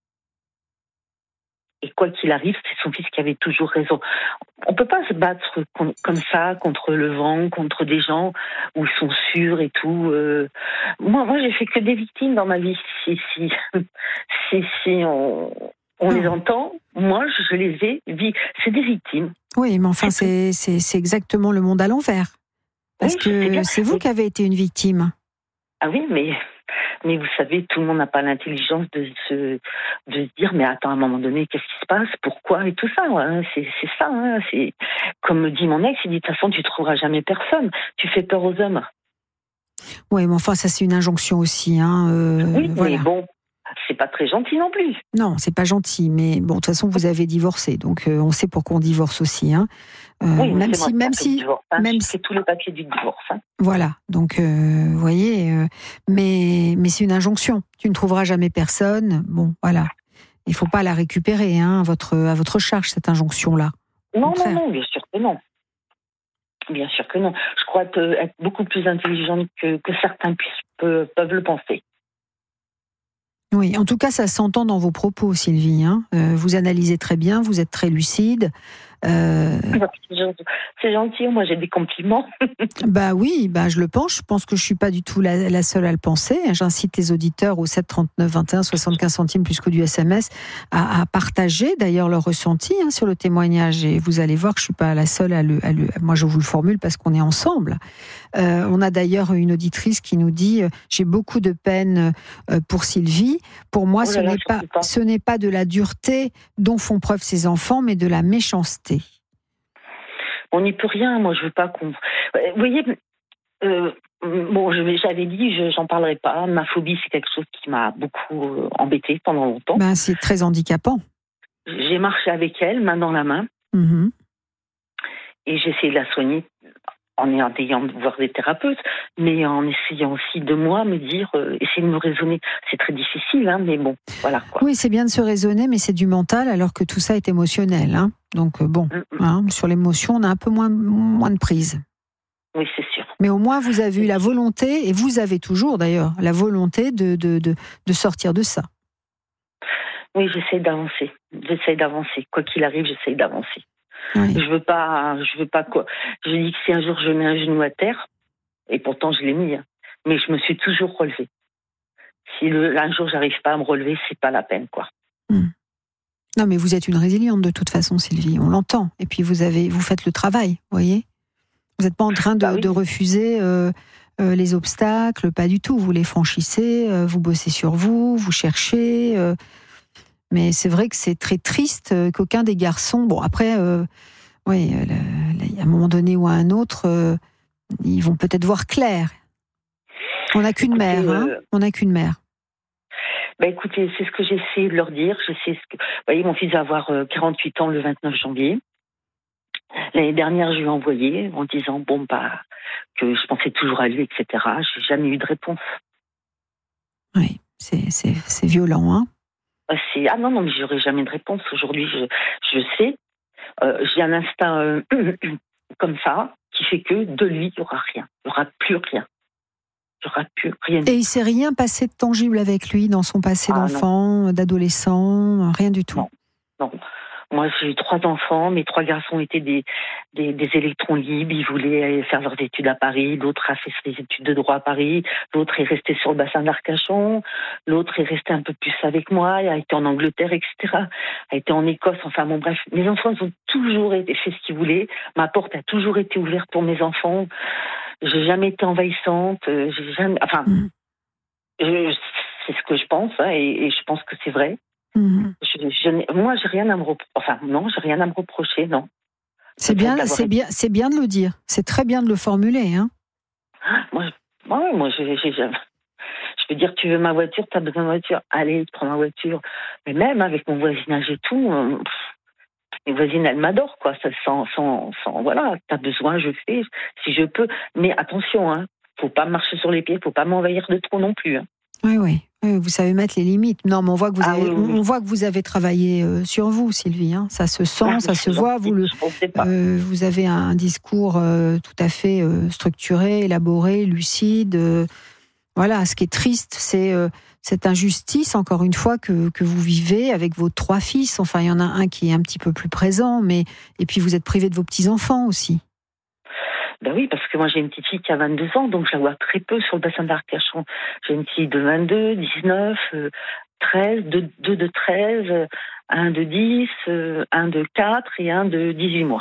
Et quoi qu'il arrive, c'est son fils qui avait toujours raison. On peut pas se battre con- comme ça contre le vent, contre des gens où ils sont sûrs et tout. Euh, moi, moi, j'ai fait que des victimes dans ma vie. Si, si, si, si on, on les entend, moi, je les ai vus. C'est des victimes. Oui, mais enfin, c'est, c'est, c'est exactement le monde à l'envers. Parce oui, que c'est vous qui avez été une victime. Ah oui, mais... Mais vous savez, tout le monde n'a pas l'intelligence de se, de se dire, mais attends, à un moment donné, qu'est-ce qui se passe, pourquoi, et tout ça. Hein, c'est, c'est ça. Hein, c'est comme me dit mon ex, il dit de toute façon, tu trouveras jamais personne. Tu fais peur aux hommes. Oui, mais enfin, ça c'est une injonction aussi. Hein, euh, oui, voilà. Mais bon, c'est pas très gentil non plus. Non, c'est pas gentil. Mais bon, de toute façon, vous avez divorcé, donc euh, on sait pourquoi on divorce aussi. Hein. Euh, oui, même si, même si, divorce, hein. même c'est tous les papiers du divorce. Hein. Voilà, donc euh, vous voyez, euh, mais mais c'est une injonction. Tu ne trouveras jamais personne. Bon, voilà, il faut pas la récupérer, hein, à votre à votre charge cette injonction-là. Non, non, non, bien sûr que non. Bien sûr que non. Je crois être beaucoup plus intelligente que, que certains puissent, peuvent, peuvent le penser. Oui, en tout cas, ça s'entend dans vos propos, Sylvie. Hein. Euh, vous analysez très bien, vous êtes très lucide. Euh... C'est gentil, moi j'ai des compliments. Bah oui, bah je le pense. Je pense que je suis pas du tout la, la seule à le penser. J'incite les auditeurs au sept trente-neuf vingt et un soixante-quinze centimes plus que du S M S à, à partager d'ailleurs leur ressenti hein, sur le témoignage. Et vous allez voir que je suis pas la seule à le. À le moi, je vous le formule parce qu'on est ensemble. Euh, on a d'ailleurs une auditrice qui nous dit euh, j'ai beaucoup de peine euh, pour Sylvie. Pour moi, oh là ce là, n'est pas, pas ce n'est pas de la dureté dont font preuve ses enfants, mais de la méchanceté. On n'y peut rien. Moi, je veux pas qu'on. Vous voyez, Euh, bon, je, j'avais dit, je, j'en parlerai pas. Ma phobie, c'est quelque chose qui m'a beaucoup euh, embêtée pendant longtemps. Ben, c'est très handicapant. J'ai marché avec elle, main dans la main, Mmh. et j'ai essayé de la soigner en ayant de voir des thérapeutes, mais en essayant aussi de moi me dire, euh, essayer de me raisonner. C'est très difficile, hein, mais bon, voilà quoi. Oui, c'est bien de se raisonner, mais c'est du mental, alors que tout ça est émotionnel. Hein. Donc euh, bon, Mm-hmm. hein, sur l'émotion, on a un peu moins, moins de prise. Oui, c'est sûr. Mais au moins, vous avez eu la volonté, et vous avez toujours d'ailleurs, la volonté de, de, de, de sortir de ça. Oui, j'essaie d'avancer. J'essaie d'avancer. Quoi qu'il arrive, j'essaie d'avancer. Oui. Je veux pas, je veux pas quoi. Je dis que si un jour je mets un genou à terre, et pourtant je l'ai mis, hein, mais je me suis toujours relevée. Si le, un jour j'arrive pas à me relever, c'est pas la peine, quoi. Hum. Non, mais vous êtes une résiliente de toute façon, Sylvie. On l'entend. Et puis vous avez, vous faites le travail, vous voyez. Vous n'êtes pas en train de, bah oui. de refuser euh, euh, les obstacles, pas du tout. Vous les franchissez, euh, vous bossez sur vous, vous cherchez. Euh, mais c'est vrai que c'est très triste euh, qu'aucun des garçons. Bon, après, euh, oui, euh, le, le, à un moment donné ou à un autre, euh, ils vont peut-être voir clair. On n'a qu'une Écoutez, mère, hein. euh, On n'a qu'une mère. Bah écoutez, c'est ce que j'essaie de leur dire. J'essaie ce que... Vous voyez, mon fils va avoir quarante-huit ans le vingt-neuf janvier. L'année dernière, je lui ai envoyé en disant bon bah que je pensais toujours à lui, et cetera. J'ai jamais eu de réponse. Oui, c'est, c'est, c'est violent, hein. C'est... Ah non, non, mais j'aurai jamais de réponse. Aujourd'hui, je, je sais. Euh, j'ai un instinct euh, comme ça qui fait que de lui, il n'y aura rien. Il n'y aura plus rien. Il n'y aura plus rien. Et il ne s'est rien passé de tangible avec lui dans son passé ah, d'enfant, non. d'adolescent, rien du tout. Non, non. Moi, j'ai eu trois enfants. Mes trois garçons étaient des, des, des électrons libres. Ils voulaient faire leurs études à Paris. L'autre a fait ses études de droit à Paris. L'autre est resté sur le bassin d'Arcachon. L'autre est resté un peu plus avec moi. Il a été en Angleterre, et cetera. A été en Écosse. Enfin, bon, bref. Mes enfants ont toujours été, fait ce qu'ils voulaient. Ma porte a toujours été ouverte pour mes enfants. J'ai jamais été envahissante. J'ai jamais, enfin, mmh. je, c'est ce que je pense, hein, et, et je pense que c'est vrai. Mmh. Je, je, moi, j'ai rien à me reprocher. Enfin, non, j'ai rien à me reprocher, non. C'est bien, c'est été... bien, c'est bien de le dire. C'est très bien de le formuler, hein. Moi, je, ouais, moi, j'ai, j'ai, j'ai, je veux dire, tu veux ma voiture, t'as besoin de voiture. Allez, prends ma voiture. Mais même avec mon voisinage et tout, euh, mes voisines, elles m'adorent, quoi. Ça, sans, sans, sans, voilà, t'as besoin, je fais, si je peux. Mais attention, hein, faut pas marcher sur les pieds, faut pas m'envahir de trop non plus. Hein. Oui, oui. Vous savez mettre les limites. Non, mais on voit que vous ah, avez, oui, oui. on voit que vous avez travaillé euh, sur vous, Sylvie. Hein. Ça se sent, ah, ça se voit. Vous, le, euh, vous avez un discours euh, tout à fait euh, structuré, élaboré, lucide. Euh, voilà. Ce qui est triste, c'est euh, cette injustice, encore une fois, que, que vous vivez avec vos trois fils. Enfin, il y en a un qui est un petit peu plus présent, mais et puis vous êtes privé de vos petits enfants aussi. Ben oui, parce que moi j'ai une petite fille qui a vingt-deux ans, donc je la vois très peu sur le bassin d'Arcachon. J'ai une fille de vingt-deux, dix-neuf, treize, deux, deux de treize, un de dix, un de quatre et un de dix-huit mois.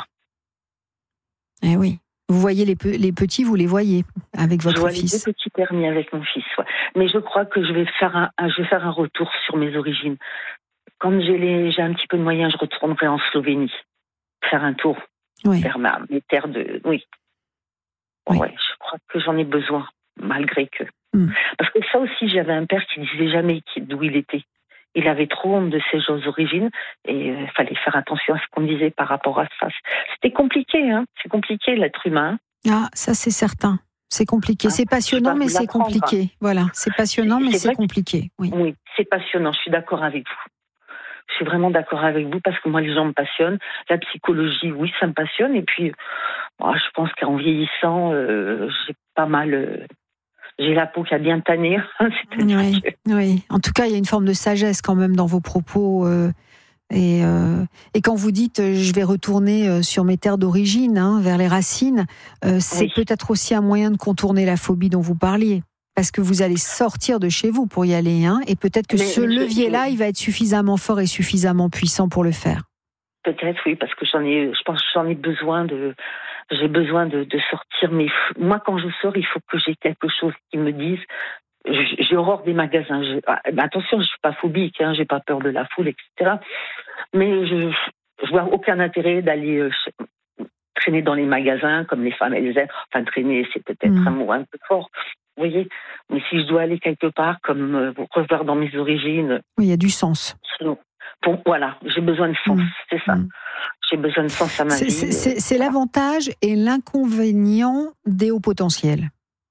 Eh oui. Vous voyez les, pe- les petits, vous les voyez avec votre je vois fils. Les deux petits permis avec mon fils, ouais. Mais je crois que je vais faire un, un, je vais faire un retour sur mes origines. Quand j'ai, les, j'ai un petit peu de moyens, je retournerai en Slovénie, faire un tour, oui. faire ma, mes terres de... Oui. Oui. Ouais, je crois que j'en ai besoin, malgré que. Mm. Parce que ça aussi, j'avais un père qui disait jamais d'où il était. Il avait trop honte de ses origines et il euh, fallait faire attention à ce qu'on disait par rapport à ça. C'était compliqué, hein. C'est compliqué l'être humain. Ah, ça c'est certain. C'est compliqué. Ah, c'est passionnant, mais c'est compliqué. Voilà, c'est passionnant, mais c'est, c'est compliqué. Oui. oui, c'est passionnant. Je suis d'accord avec vous. Je suis vraiment d'accord avec vous parce que moi, les gens me passionnent. La psychologie, oui, ça me passionne. Et puis, oh, je pense qu'en vieillissant, euh, j'ai pas mal... Euh, j'ai la peau qui a bien tanné. oui, que... oui. En tout cas, il y a une forme de sagesse quand même dans vos propos. Euh, et, euh, et quand vous dites euh, « je vais retourner euh, sur mes terres d'origine, hein, vers les racines euh, », c'est oui. peut-être aussi un moyen de contourner la phobie dont vous parliez. Parce que vous allez sortir de chez vous pour y aller, hein, et peut-être que mais, ce levier-là, il va être suffisamment fort et suffisamment puissant pour le faire. Peut-être, oui, parce que j'en ai, je pense que j'en ai besoin de, j'ai besoin de, de sortir. Mais moi, quand je sors, il faut que j'ai quelque chose qui me dise. J'ai horreur des magasins. J'ai, attention, je suis pas phobique, hein, j'ai pas peur de la foule, et cetera. Mais je, je vois aucun intérêt d'aller traîner dans les magasins, comme les femmes elles aiment. Enfin, traîner, c'est peut-être mmh. un mot un peu fort. Vous voyez, mais si je dois aller quelque part, comme euh, revoir dans mes origines. Oui, il y a du sens. Pour, voilà, j'ai besoin de sens, mmh. c'est ça. Mmh. J'ai besoin de sens à ma c'est, vie. C'est, c'est, c'est l'avantage et l'inconvénient des hauts potentiels.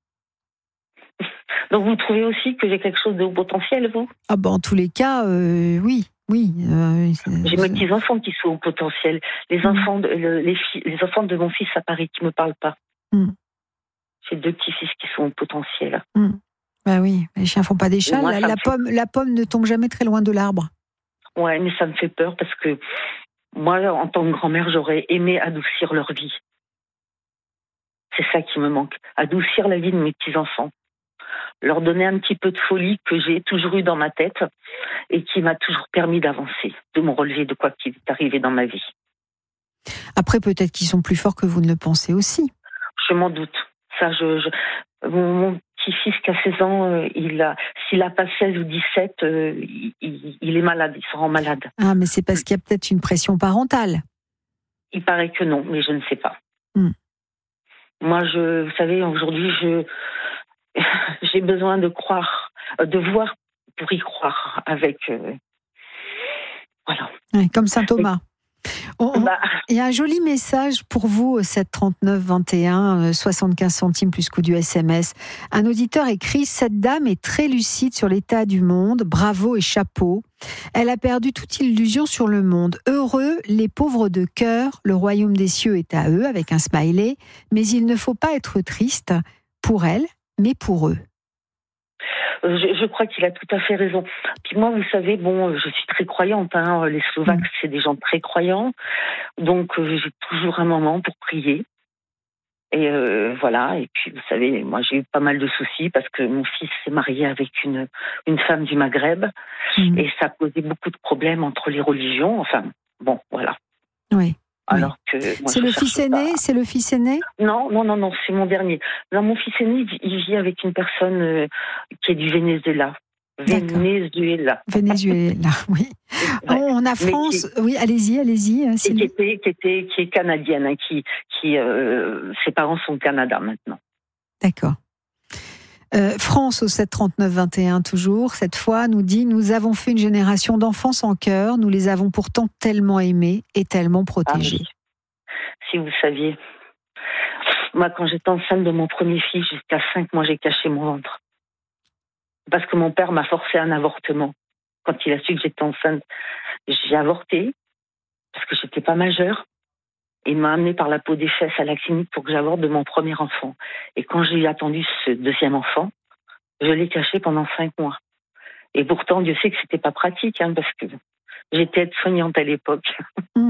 Donc vous trouvez aussi que j'ai quelque chose de haut potentiel, vous ? Ah ben, en tous les cas, euh, oui. Oui, euh, j'ai mes petits enfants qui sont au potentiel. Les mmh. enfants, de, le, les, filles, les enfants de mon fils à Paris qui me parlent pas. Mmh. J'ai deux petits-fils qui sont au potentiel. Mmh. Bah oui, les chiens font pas des chats. Moi, la, la pomme, fait... la pomme ne tombe jamais très loin de l'arbre. Ouais, mais ça me fait peur parce que moi, en tant que grand-mère, j'aurais aimé adoucir leur vie. C'est ça qui me manque, adoucir la vie de mes petits-enfants. Leur donner un petit peu de folie que j'ai toujours eu dans ma tête et qui m'a toujours permis d'avancer, de me relever de quoi qu'il est arrivé dans ma vie. Après, peut-être qu'ils sont plus forts que vous ne le pensez aussi. Je m'en doute. Ça, je, je... Mon, mon petit-fils qui a seize ans, euh, il a, s'il n'a pas seize ou dix-sept, euh, il, il, il est malade, il se rend malade. Ah, mais c'est parce qu'il y a peut-être une pression parentale. Il paraît que non, mais je ne sais pas. Mm. Moi, je, vous savez, aujourd'hui, je... j'ai besoin de croire, de voir pour y croire avec... Euh, voilà. Ouais, comme saint Thomas. On, on, bah. Il y a un joli message pour vous, sept trente-neuf vingt et un, soixante-quinze centimes plus coût du S M S. Un auditeur écrit « Cette dame est très lucide sur l'état du monde, bravo et chapeau. Elle a perdu toute illusion sur le monde. Heureux les pauvres de cœur, le royaume des cieux est à eux, avec un smiley, mais il ne faut pas être triste pour elle, mais pour eux. » Je, je crois qu'il a tout à fait raison. Puis moi, vous savez, bon, je suis très croyante. Hein. Les Slovaques, mmh. c'est des gens très croyants. Donc, euh, j'ai toujours un moment pour prier. Et euh, voilà. Et puis, vous savez, moi, j'ai eu pas mal de soucis parce que mon fils s'est marié avec une, une femme du Maghreb. Mmh. Et ça posait beaucoup de problèmes entre les religions. Enfin, bon, voilà. Oui. Alors que moi, c'est le fils aîné, pas... c'est le fils aîné. Non, non, non, non, c'est mon dernier. Non, mon fils aîné, il vit avec une personne euh, qui est du Venezuela. D'accord. Venezuela. Venezuela, oui. Ouais. On a France. Qui... Oui, allez-y, allez-y. Et qui était, qui était, qui est canadienne, hein, qui, qui, euh, ses parents sont au Canada maintenant. D'accord. Euh, France au sept trente-neuf vingt et un toujours, cette fois, nous dit « Nous avons fait une génération d'enfants sans cœur, nous les avons pourtant tellement aimés et tellement protégés. Ah oui. » Si vous saviez, moi quand j'étais enceinte de mon premier fils, jusqu'à cinq mois, j'ai caché mon ventre. Parce que mon père m'a forcé à un avortement. Quand il a su que j'étais enceinte, j'ai avorté, parce que j'étais pas majeure. Il m'a amenée par la peau des fesses à la clinique pour que j'avorte de mon premier enfant. Et quand j'ai attendu ce deuxième enfant, je l'ai caché pendant cinq mois. Et pourtant, Dieu sait que c'était pas pratique, hein, parce que j'étais aide-soignante à l'époque. Mmh.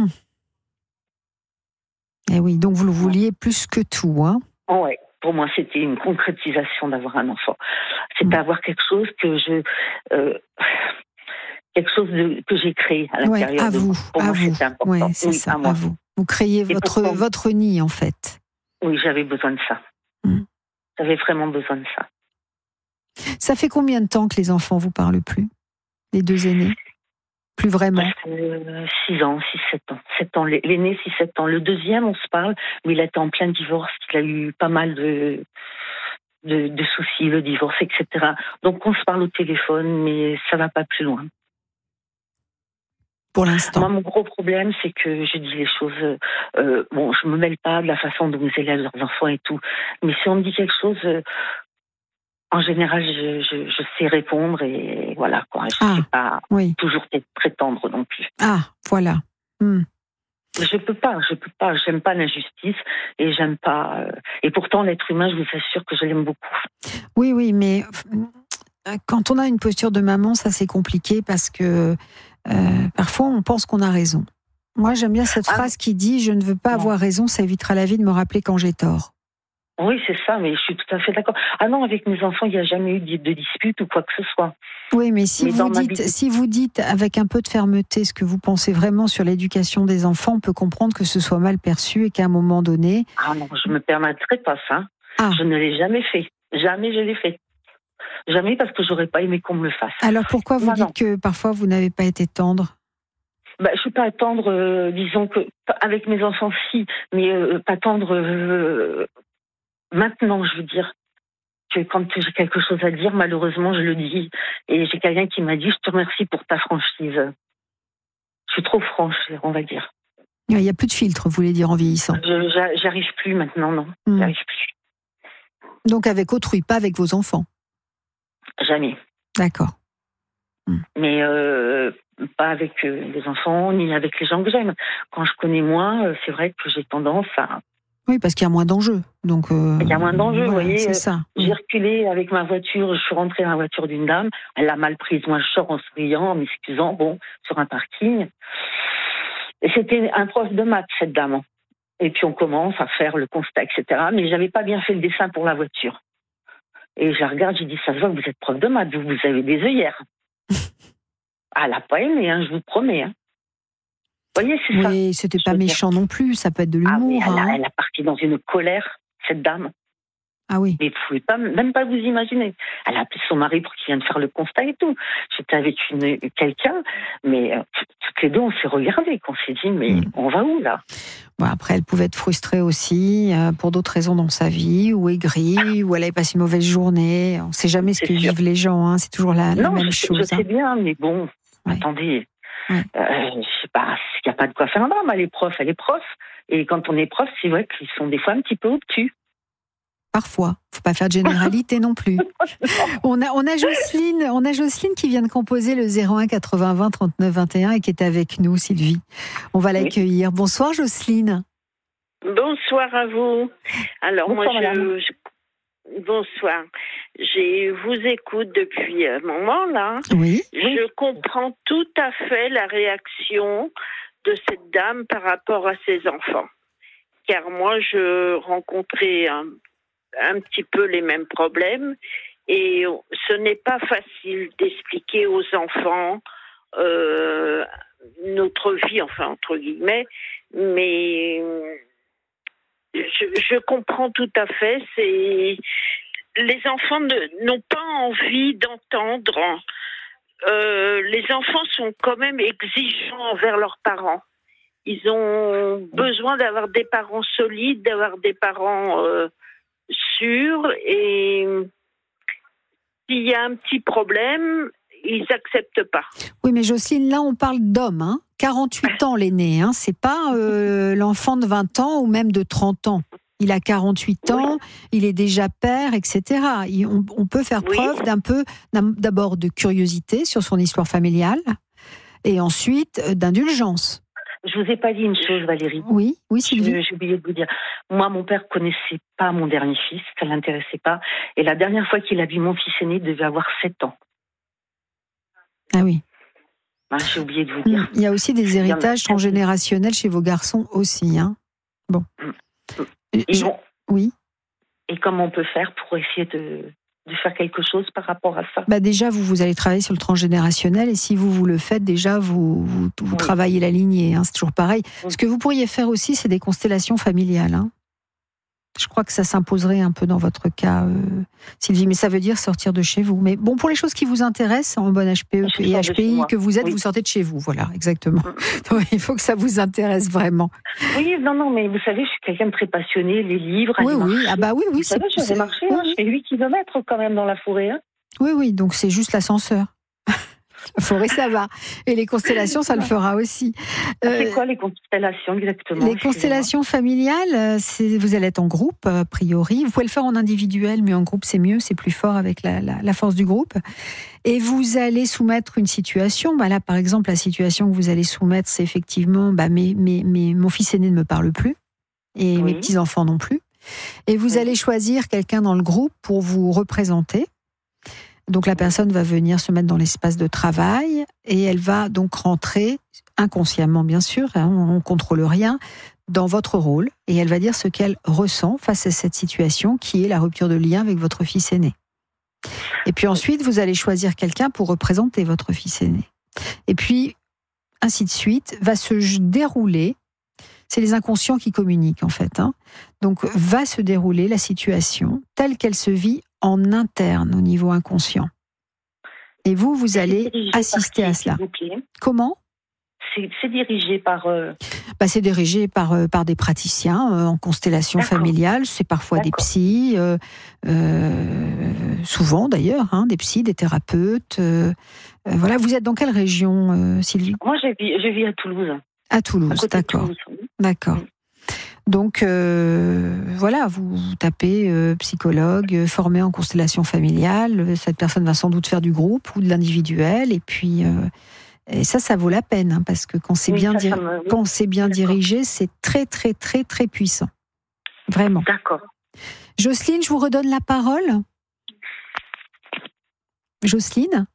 Et oui, donc vous le vouliez plus que tout, hein ? Ouais. Pour moi, c'était une concrétisation d'avoir un enfant. C'était mmh. avoir quelque chose que je, euh, quelque chose de, que j'ai créé à l'intérieur ouais, à de vous, moi. Pour à moi, vous. c'était important. Ouais, c'est oui, ça, à moi. À vous. Vous créez votre, pourtant, votre nid, en fait. Oui, j'avais besoin de ça. Mmh. J'avais vraiment besoin de ça. Ça fait combien de temps que les enfants vous parlent plus ? Les deux aînés ? Plus vraiment ? euh, six ans, six, sept ans. sept ans. L'aîné, six, sept ans. Le deuxième, on se parle, mais il était en plein divorce. Il a eu pas mal de, de, de soucis, le divorce, et cetera. Donc, on se parle au téléphone, mais ça va pas plus loin. Pour l'instant. Moi, mon gros problème, c'est que je dis les choses... Euh, bon, je me mêle pas de la façon dont ils élèvent leurs enfants et tout. Mais si on me dit quelque chose... Euh, en général, je, je, je sais répondre et voilà, quoi. Je ne ah, sais pas oui. toujours être très tendre non plus. Ah, voilà. Hmm. Je peux pas, je peux pas. J'aime pas l'injustice et j'aime pas... Euh, et pourtant, l'être humain, je vous assure que je l'aime beaucoup. Oui, oui, mais quand on a une posture de maman, ça c'est compliqué parce que euh, parfois on pense qu'on a raison. Moi, j'aime bien cette ah, phrase qui dit « Je ne veux pas non. avoir raison, ça évitera la vie de me rappeler quand j'ai tort ». Oui, c'est ça, mais je suis tout à fait d'accord. Ah non, avec mes enfants, il n'y a jamais eu de dispute ou quoi que ce soit. Oui, mais si, mais vous dites, si vous dites avec un peu de fermeté ce que vous pensez vraiment sur l'éducation des enfants, on peut comprendre que ce soit mal perçu et qu'à un moment donné... Ah non, je ne me permettrai pas ça. Ah. Je ne l'ai jamais fait. Jamais je l'ai fait. Jamais parce que je n'aurais pas aimé qu'on me le fasse. Alors pourquoi vous non, dites non. que parfois vous n'avez pas été tendre ? Bah, je ne peux pas attendre, euh, disons que, avec mes enfants, si, mais euh, pas attendre euh, maintenant, je veux dire. Que quand j'ai quelque chose à dire, malheureusement, je le dis. Et j'ai quelqu'un qui m'a dit, je te remercie pour ta franchise. Je suis trop franche, on va dire. Il n'y a plus de filtre, vous voulez dire, en vieillissant. Je, j'arrive plus maintenant, non. Mmh. J'arrive plus. Donc avec autrui, pas avec vos enfants? Jamais. D'accord. Mmh. Mais euh, pas avec euh, les enfants, ni avec les gens que j'aime. Quand je connais moins, euh, c'est vrai que j'ai tendance à... Oui, parce qu'il y a moins d'enjeux. Donc, euh, il y a moins d'enjeux, voilà, vous voyez. C'est ça. J'ai reculé avec ma voiture, je suis rentrée dans la voiture d'une dame, elle l'a mal prise. Moi, je sors en souriant, en m'excusant, bon, sur un parking. Et c'était un prof de maths, cette dame. Et puis on commence à faire le constat, et cetera. Mais j'avais pas bien fait le dessin pour la voiture. Et je la regarde, j'ai dit, ça se voit que vous êtes prof de maths, vous, vous avez des œillères. Elle n'a pas aimé, hein, je vous promets. Hein. Vous voyez, c'est ça. Oui, c'était pas méchant non plus, ça peut être de Ah, mais l'humour. elle, hein. a, elle a parti dans une colère, cette dame. Ah oui. Mais vous pouvez pas, même pas vous imaginer. Elle a appelé son mari pour qu'il vienne faire le constat et tout. J'étais avec une, quelqu'un, mais euh, toutes les deux, on s'est regardés, qu'on s'est dit, mais mmh. on va où, là? Bon, après, elle pouvait être frustrée aussi, euh, pour d'autres raisons dans sa vie, ou aigrie, ou elle avait passé une mauvaise journée. On ne sait jamais ce c'est que sûr. vivent les gens, hein. C'est toujours la, la non, même je, chose. je sais hein. bien, mais bon, ouais. attendez. Ouais. Euh, je sais pas, il n'y a pas de quoi faire un drame. Elle est prof, elle est prof. Et quand on est prof, c'est vrai qu'ils sont des fois un petit peu obtus. Parfois, faut pas faire de généralité non plus. On a, on a Jocelyne, on a Jocelyne qui vient de composer le zéro un quatre-vingts vingt trente-neuf vingt et un et qui est avec nous, Sylvie. On va l'accueillir. Oui. Bonsoir Jocelyne. Bonsoir à vous. Alors Bonsoir, moi je, je bonsoir. Je vous écoute depuis un moment là. Oui. Je comprends tout à fait la réaction de cette dame par rapport à ses enfants. Car moi je rencontrais un un petit peu les mêmes problèmes et ce n'est pas facile d'expliquer aux enfants euh, notre vie, enfin entre guillemets, mais je, je comprends tout à fait. C'est les enfants ne, n'ont pas envie d'entendre. Euh, les enfants sont quand même exigeants envers leurs parents. Ils ont besoin d'avoir des parents solides, d'avoir des parents euh, sûrs, et s'il y a un petit problème, ils n'acceptent pas. Oui, mais Jocelyne, là, on parle d'homme, hein. quarante-huit ans l'aîné, hein. C'est pas euh, l'enfant de vingt ans ou même de trente ans. Il a quarante-huit ans, oui. Il est déjà père, et cetera. Il, on, on peut faire oui. preuve d'un peu, d'abord de curiosité sur son histoire familiale, et ensuite d'indulgence. Je vous ai pas dit une chose, Valérie. Oui, oui, Sylvie. J'ai oublié de vous dire. Moi, mon père connaissait pas mon dernier fils, ça l'intéressait pas. Et la dernière fois qu'il a vu mon fils aîné, il devait avoir sept ans. Ah oui. Ben, j'ai oublié de vous dire. Il y a aussi des héritages transgénérationnels chez vos garçons aussi, hein. Bon. Ils vont... Oui. Et comment on peut faire pour essayer de... de faire quelque chose par rapport à ça? Bah déjà, vous, vous allez travailler sur le transgénérationnel, et si vous, vous le faites, déjà, vous, vous, vous oui. travaillez la lignée, hein, c'est toujours pareil. Oui. Ce que vous pourriez faire aussi, c'est des constellations familiales. Hein. Je crois que ça s'imposerait un peu dans votre cas, euh, Sylvie, mais ça veut dire sortir de chez vous. Mais bon, pour les choses qui vous intéressent, en bonne H P E et H P I que vous êtes, oui. vous sortez de chez vous, voilà, exactement. Donc, il faut que ça vous intéresse vraiment. Oui, non, non, mais vous savez, je suis quelqu'un de très passionné, les livres, oui, oui, marcher. Ah bah oui, oui. Vous savez, je vais marcher, hein, oui. Je fais huit kilomètres quand même dans la forêt. Hein. Oui, oui, donc c'est juste l'ascenseur. La forêt, ça va. Et les constellations, ça le fera aussi. Euh, c'est quoi les constellations exactement? Les constellations familiales, c'est, vous allez être en groupe, a priori. Vous pouvez le faire en individuel, mais en groupe, c'est mieux, c'est plus fort avec la, la, la force du groupe. Et vous allez soumettre une situation. Bah là, par exemple, la situation que vous allez soumettre, c'est effectivement, bah, mes, mes, mes, mon fils aîné ne me parle plus, et oui. mes petits-enfants non plus. Et vous oui. allez choisir quelqu'un dans le groupe pour vous représenter. Donc la personne va venir se mettre dans l'espace de travail et elle va donc rentrer inconsciemment, bien sûr, hein, on ne contrôle rien, dans votre rôle, et elle va dire ce qu'elle ressent face à cette situation qui est la rupture de lien avec votre fils aîné. Et puis ensuite, vous allez choisir quelqu'un pour représenter votre fils aîné. Et puis, ainsi de suite, va se dérouler, c'est les inconscients qui communiquent en fait, hein. Donc va se dérouler la situation telle qu'elle se vit en interne, au niveau inconscient. Et vous, vous allez assister à cela. Comment ? c'est, c'est dirigé par... Euh... Bah, c'est dirigé par, euh, par des praticiens euh, en constellation D'accord. familiale. C'est parfois D'accord. des psys, euh, euh, souvent d'ailleurs, hein, des psys, des thérapeutes. Euh, euh, voilà. Vous êtes dans quelle région, euh, Sylvie ? Moi, je vis, je vis à Toulouse. À Toulouse, à d'accord. Toulouse, oui. D'accord. Oui. Donc, euh, voilà, vous, vous tapez euh, psychologue, euh, formé en constellation familiale. Cette personne va sans doute faire du groupe ou de l'individuel. Et puis, euh, et ça, ça vaut la peine, hein, parce que quand c'est oui, bien, ça, dir- ça me... quand c'est bien dirigé, c'est très, très, très, très puissant. Vraiment. D'accord. Jocelyne, je vous redonne la parole. Jocelyne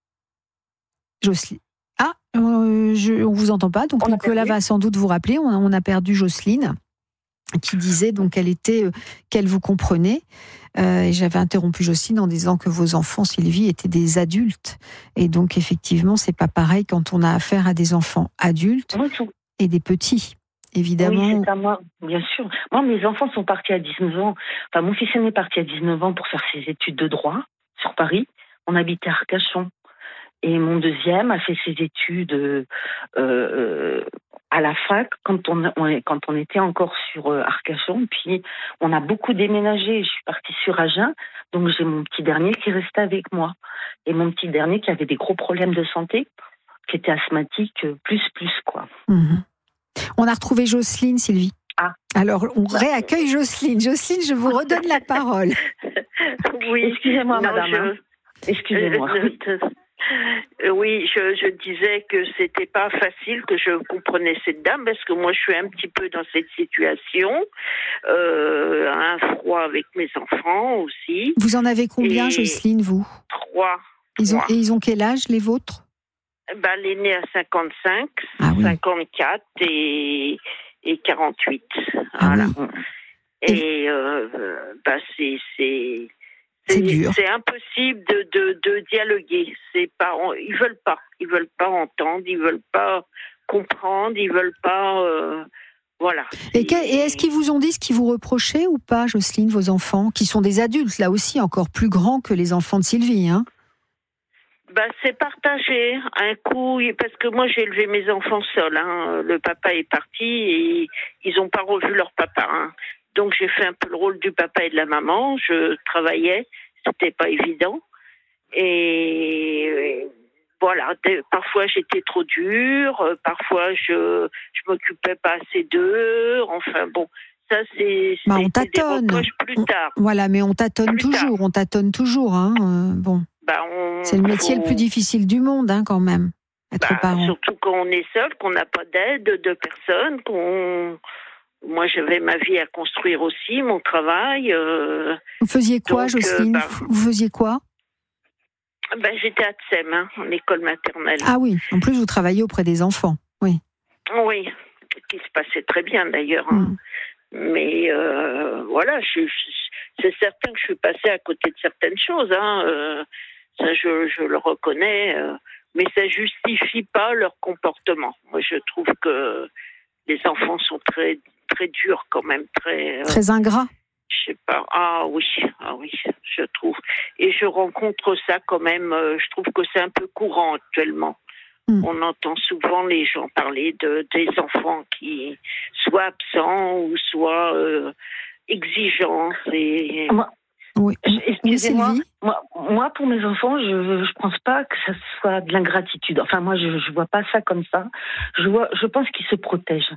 Jocelyne Ah, euh, je, on ne vous entend pas, donc on Nicolas va sans doute vous rappeler. On, on a perdu Jocelyne, qui disait donc qu'elle était, euh, qu'elle vous comprenait. Euh, et j'avais interrompu Jocelyne en disant que vos enfants, Sylvie, étaient des adultes. Et donc, effectivement, c'est pas pareil quand on a affaire à des enfants adultes et des petits, évidemment. Oui, c'est à moi, bien sûr. Moi, mes enfants sont partis à dix-neuf ans. Enfin, mon fils aîné est parti à dix-neuf ans pour faire ses études de droit sur Paris. On habitait à Arcachon. Et mon deuxième a fait ses études euh, euh, à la fac quand on, on, quand on était encore sur euh, Arcachon. Puis on a beaucoup déménagé. Je suis partie sur Agen. Donc j'ai mon petit dernier qui restait avec moi. Et mon petit dernier qui avait des gros problèmes de santé, qui était asthmatique, plus, plus, quoi. Mmh. On a retrouvé Jocelyne, Sylvie. Ah. Alors, on réaccueille Jocelyne. Jocelyne, je vous redonne la parole. Oui, excusez-moi, non, madame. Je... Hein. Excusez-moi. Je... Oui, je, je disais que c'était pas facile, que je comprenais cette dame, parce que moi je suis un petit peu dans cette situation, euh, un froid avec mes enfants aussi. Vous en avez combien, et Jocelyne, vous ? Trois. Ils ont, trois. Et ils ont quel âge, les vôtres ? Ben, l'aîné a cinquante-cinq, ah, oui. cinquante-quatre et, et quarante-huit. Ah, voilà. Oui. Et, et euh, ben, c'est... c'est C'est, c'est dur. C'est impossible de, de, de dialoguer. C'est pas, ils veulent pas. Ils veulent pas entendre. Ils veulent pas comprendre. Ils veulent pas. Euh, voilà. Et, que, et est-ce qu'ils vous ont dit ce qu'ils vous reprochaient ou pas, Jocelyne, vos enfants, qui sont des adultes, là aussi, encore plus grands que les enfants de Sylvie, hein ? Bah, c'est partagé. Un coup, parce que moi j'ai élevé mes enfants seuls. Hein. Le papa est parti et ils n'ont pas revu leur papa. Hein. Donc j'ai fait un peu le rôle du papa et de la maman. Je travaillais, c'était pas évident. Et voilà, parfois j'étais trop dure, parfois je je m'occupais pas assez d'eux. Enfin bon, ça c'est, bah, on tâtonne. Des reproches plus tard. On, voilà, mais on tâtonne plus toujours. Tard. On tâtonne toujours, hein. Euh, bon. Bah, on, c'est le métier faut... le plus difficile du monde, hein, quand même. Être bah, parent. Surtout quand on est seul, qu'on n'a pas d'aide de personne, qu'on Moi, j'avais ma vie à construire aussi, mon travail. Euh... Vous faisiez quoi, donc, Jocelyne euh, bah... Vous faisiez quoi ben, j'étais à Tsem, hein, en école maternelle. Ah oui, en plus, vous travaillez auprès des enfants, oui. Oui, qui se passait très bien, d'ailleurs. Hein. Mm. Mais euh, voilà, je, je, c'est certain que je suis passée à côté de certaines choses. Hein. Euh, ça, je, je le reconnais. Euh, mais ça justifie pas leur comportement. Moi, je trouve que les enfants sont très, très durs quand même, très... Euh, très ingrats. Je sais pas. Ah oui, ah oui, je trouve. Et je rencontre ça quand même. Euh, je trouve que c'est un peu courant actuellement. Mm. On entend souvent les gens parler de des enfants qui soient absents ou soient euh, exigeants. Et... Moi, oui. Excusez-moi. Moi, moi, pour mes enfants, je je pense pas que ça soit de l'ingratitude. Enfin, moi, je je vois pas ça comme ça. Je vois, je pense qu'ils se protègent.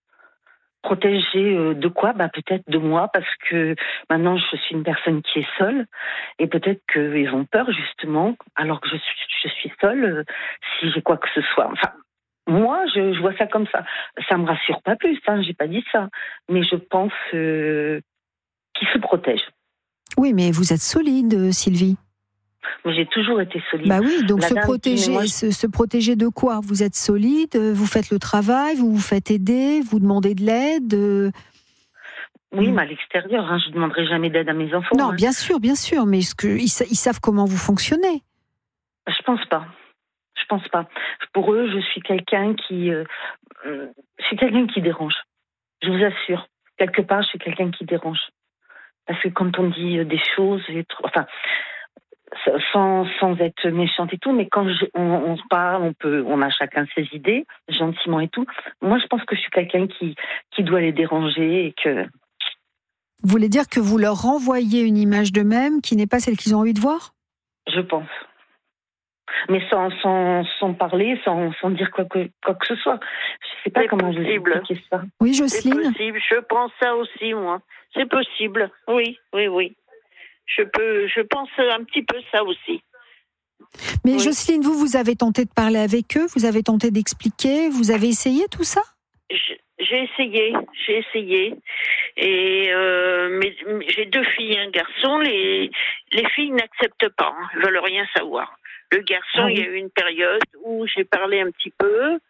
Protéger de quoi ? Bah, peut-être de moi, parce que maintenant je suis une personne qui est seule, et peut-être qu'ils ont peur justement, alors que je suis, je suis seule, si j'ai quoi que ce soit. Enfin, moi, je, je vois ça comme ça. Ça me rassure pas plus, hein, j'ai pas dit ça, mais je pense euh, qu'ils se protègent. Oui, mais vous êtes solide, Sylvie. Mais j'ai toujours été solide. Bah oui, donc se protéger, dit, moi, je... se, se protéger de quoi ? Vous êtes solide, vous faites le travail, vous vous faites aider, vous demandez de l'aide. Euh... Oui, mais à l'extérieur, hein, je ne demanderai jamais d'aide à mes enfants. Non, hein. bien sûr, bien sûr, mais est-ce que, ils, ils savent comment vous fonctionnez ? Je pense pas. Je pense pas. Pour eux, je suis quelqu'un qui, euh, je suis quelqu'un qui dérange. Je vous assure. Quelque part, je suis quelqu'un qui dérange. Parce que quand on dit des choses, enfin. sans, sans être méchante et tout, mais quand je, on, on se parle, on peut, on a chacun ses idées, gentiment et tout. Moi, je pense que je suis quelqu'un qui, qui doit les déranger et que... Vous voulez dire que vous leur renvoyez une image d'eux-mêmes qui n'est pas celle qu'ils ont envie de voir ? Je pense. Mais sans, sans, sans parler, sans, sans dire quoi que, quoi que ce soit. Je ne sais pas C'est comment possible. vous expliquer ça. Oui, C'est Jocelyne ? possible, je pense ça aussi, moi. C'est possible, oui, oui, oui. Je peux, je pense un petit peu ça aussi. Mais Oui. Jocelyne, vous, vous avez tenté de parler avec eux, vous avez tenté d'expliquer, vous avez essayé tout ça ? J'ai j'ai essayé, j'ai essayé. Et euh, mais, mais j'ai deux filles et un garçon. Les, les filles n'acceptent pas, hein, elles veulent rien savoir. Le garçon, Ah oui. il y a eu une période où j'ai parlé un petit peu,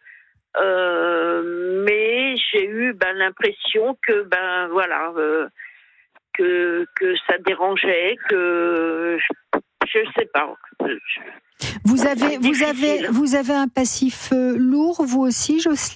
euh, mais j'ai eu ben, l'impression que ben voilà euh, que que ça dérangeait, que je, je sais pas. Je- Vous avez, C'est vous avez, difficile. vous avez un passif euh, lourd, vous aussi, Jocelyne ?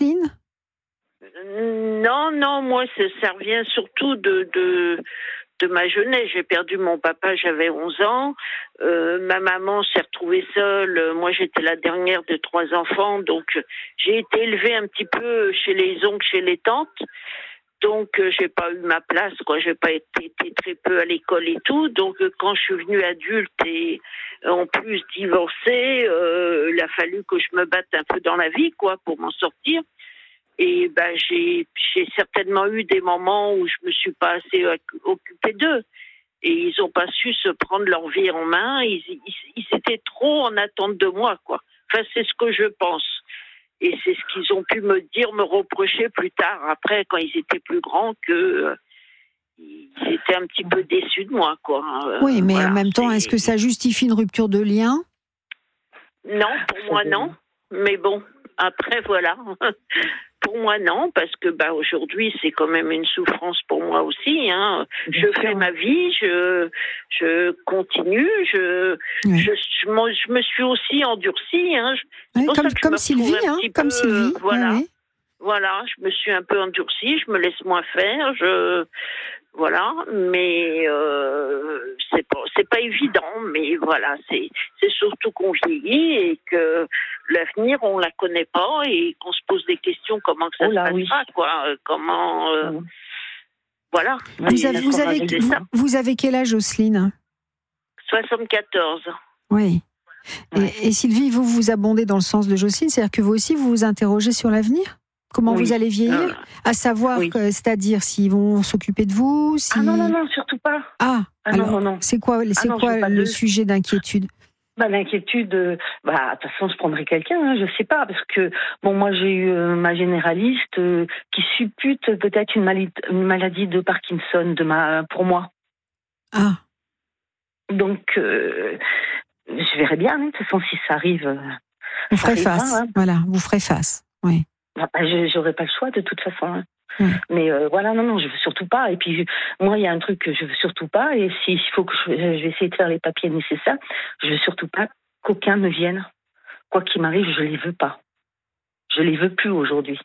Non, non, moi, ça, ça revient surtout de, de, de ma jeunesse. J'ai perdu mon papa, j'avais onze ans. Euh, ma maman s'est retrouvée seule. Moi, j'étais la dernière de trois enfants. Donc, j'ai été élevée un petit peu chez les oncles, chez les tantes. Donc, euh, j'ai pas eu ma place, quoi. J'ai pas été, été très peu à l'école et tout. Donc, euh, quand je suis venue adulte et euh, en plus divorcée, euh, il a fallu que je me batte un peu dans la vie, quoi, pour m'en sortir. Et ben j'ai j'ai certainement eu des moments où je me suis pas assez occupée d'eux et ils ont pas su se prendre leur vie en main. Ils, ils, ils étaient trop en attente de moi, quoi. Enfin, c'est ce que je pense. Et c'est ce qu'ils ont pu me dire, me reprocher plus tard, après, quand ils étaient plus grands, que euh, ils étaient un petit peu déçus de moi, quoi. Euh, Oui, mais voilà, en même temps, c'est- est-ce que ça justifie une rupture de lien ? Non, pour moi non. Mais bon, après voilà. Pour moi non, parce que bah aujourd'hui c'est quand même une souffrance pour moi aussi. Hein. Je fais ma vie, je je continue, je Oui. je, je, moi, je me suis aussi endurcie. Hein. C'est Oui, pour comme ça que je comme me retrouve Sylvie, un hein, petit comme peu, Sylvie. euh, voilà. Oui, oui. Voilà, je me suis un peu endurcie, je me laisse moins faire, je voilà, mais euh, c'est pas c'est pas évident, mais voilà, c'est c'est surtout qu'on vieillit et que l'avenir on la connaît pas et qu'on se pose des questions comment que ça Oh là, se oui. passera, quoi, euh, comment euh, Mmh. voilà. Vous C'est- avez, vous, avez, c'est vous, ça. vous avez quel âge, Jocelyne ? soixante-quatorze. Oui. Ouais. Et, et Sylvie, vous vous abondez dans le sens de Jocelyne, c'est-à-dire que vous aussi, vous vous interrogez sur l'avenir ? Comment Oui. vous allez vieillir ? Euh, À savoir, Oui. que- c'est-à-dire s'ils vont s'occuper de vous, si... Ah non, non, non, surtout pas. Ah, Ah non, alors, non, non. c'est quoi, c'est non, je quoi veux pas le de- sujet d'inquiétude ? Bah, l'inquiétude, euh, bah, de toute façon, je prendrai quelqu'un, hein, je sais pas, parce que, bon, moi, j'ai eu euh, ma généraliste euh, qui suppute peut-être une, mali- une maladie de Parkinson de ma, pour moi. Ah, Donc, euh, je verrai bien, hein, de toute façon, si ça arrive. euh, vous ça ferez arrivera, face. hein. Voilà, vous ferez face. Oui. Bah, bah, je j'aurai pas le choix, de toute façon. Hein. Mm. Mais euh, voilà, non, non, je veux surtout pas. Et puis, je- moi, il y a un truc que je veux surtout pas, et s'il faut que je, je vais essayer de faire les papiers nécessaires, je veux surtout pas qu'aucun ne vienne. Quoi qu'il m'arrive, je les veux pas. Je les veux plus aujourd'hui.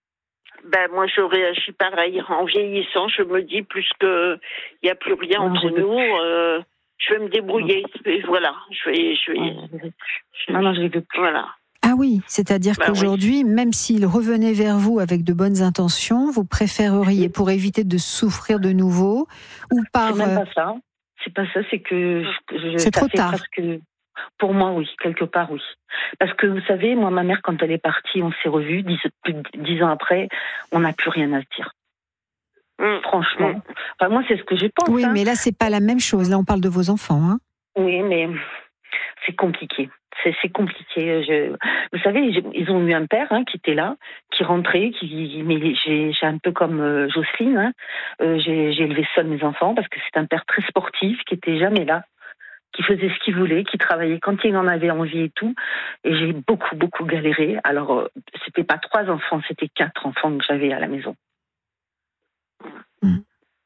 Ben moi je réagis pareil. En vieillissant, je me dis plus que il y a plus rien Non, entre je veux nous. Euh, je vais me débrouiller. Et voilà, je vais, je vais, Non, je les veux plus. je- Non, non, je les veux plus. voilà. Ah oui, c'est-à-dire Bah qu'aujourd'hui, même s'il revenait vers vous avec de bonnes intentions, vous préféreriez, pour éviter de souffrir de nouveau, ou par... C'est même euh, pas ça. C'est pas ça, c'est que je, je- C'est ça trop fait tard. presque. Pour moi, oui, quelque part, oui. Parce que vous savez, moi, ma mère, quand elle est partie, on s'est revus. Dix, plus de dix ans après, on n'a plus rien à se dire. Mm. Franchement. Mm. Enfin, moi, c'est ce que je pense. Oui, hein. mais là, c'est pas la même chose. Là, on parle de vos enfants. Hein. Oui, mais c'est compliqué. C'est, c'est compliqué. Je... Vous savez, j'ai- ils ont eu un père hein, qui était là, qui rentrait, qui. Mais j'ai, j'ai un peu comme euh, Jocelyne. Hein. Euh, j'ai, j'ai élevé seul mes enfants parce que c'est un père très sportif qui était jamais là, qui faisait ce qu'il voulait, qui travaillait quand il en avait envie et tout. Et j'ai beaucoup, beaucoup galéré. Alors, euh, c'était pas trois enfants, c'était quatre enfants que j'avais à la maison. Mm.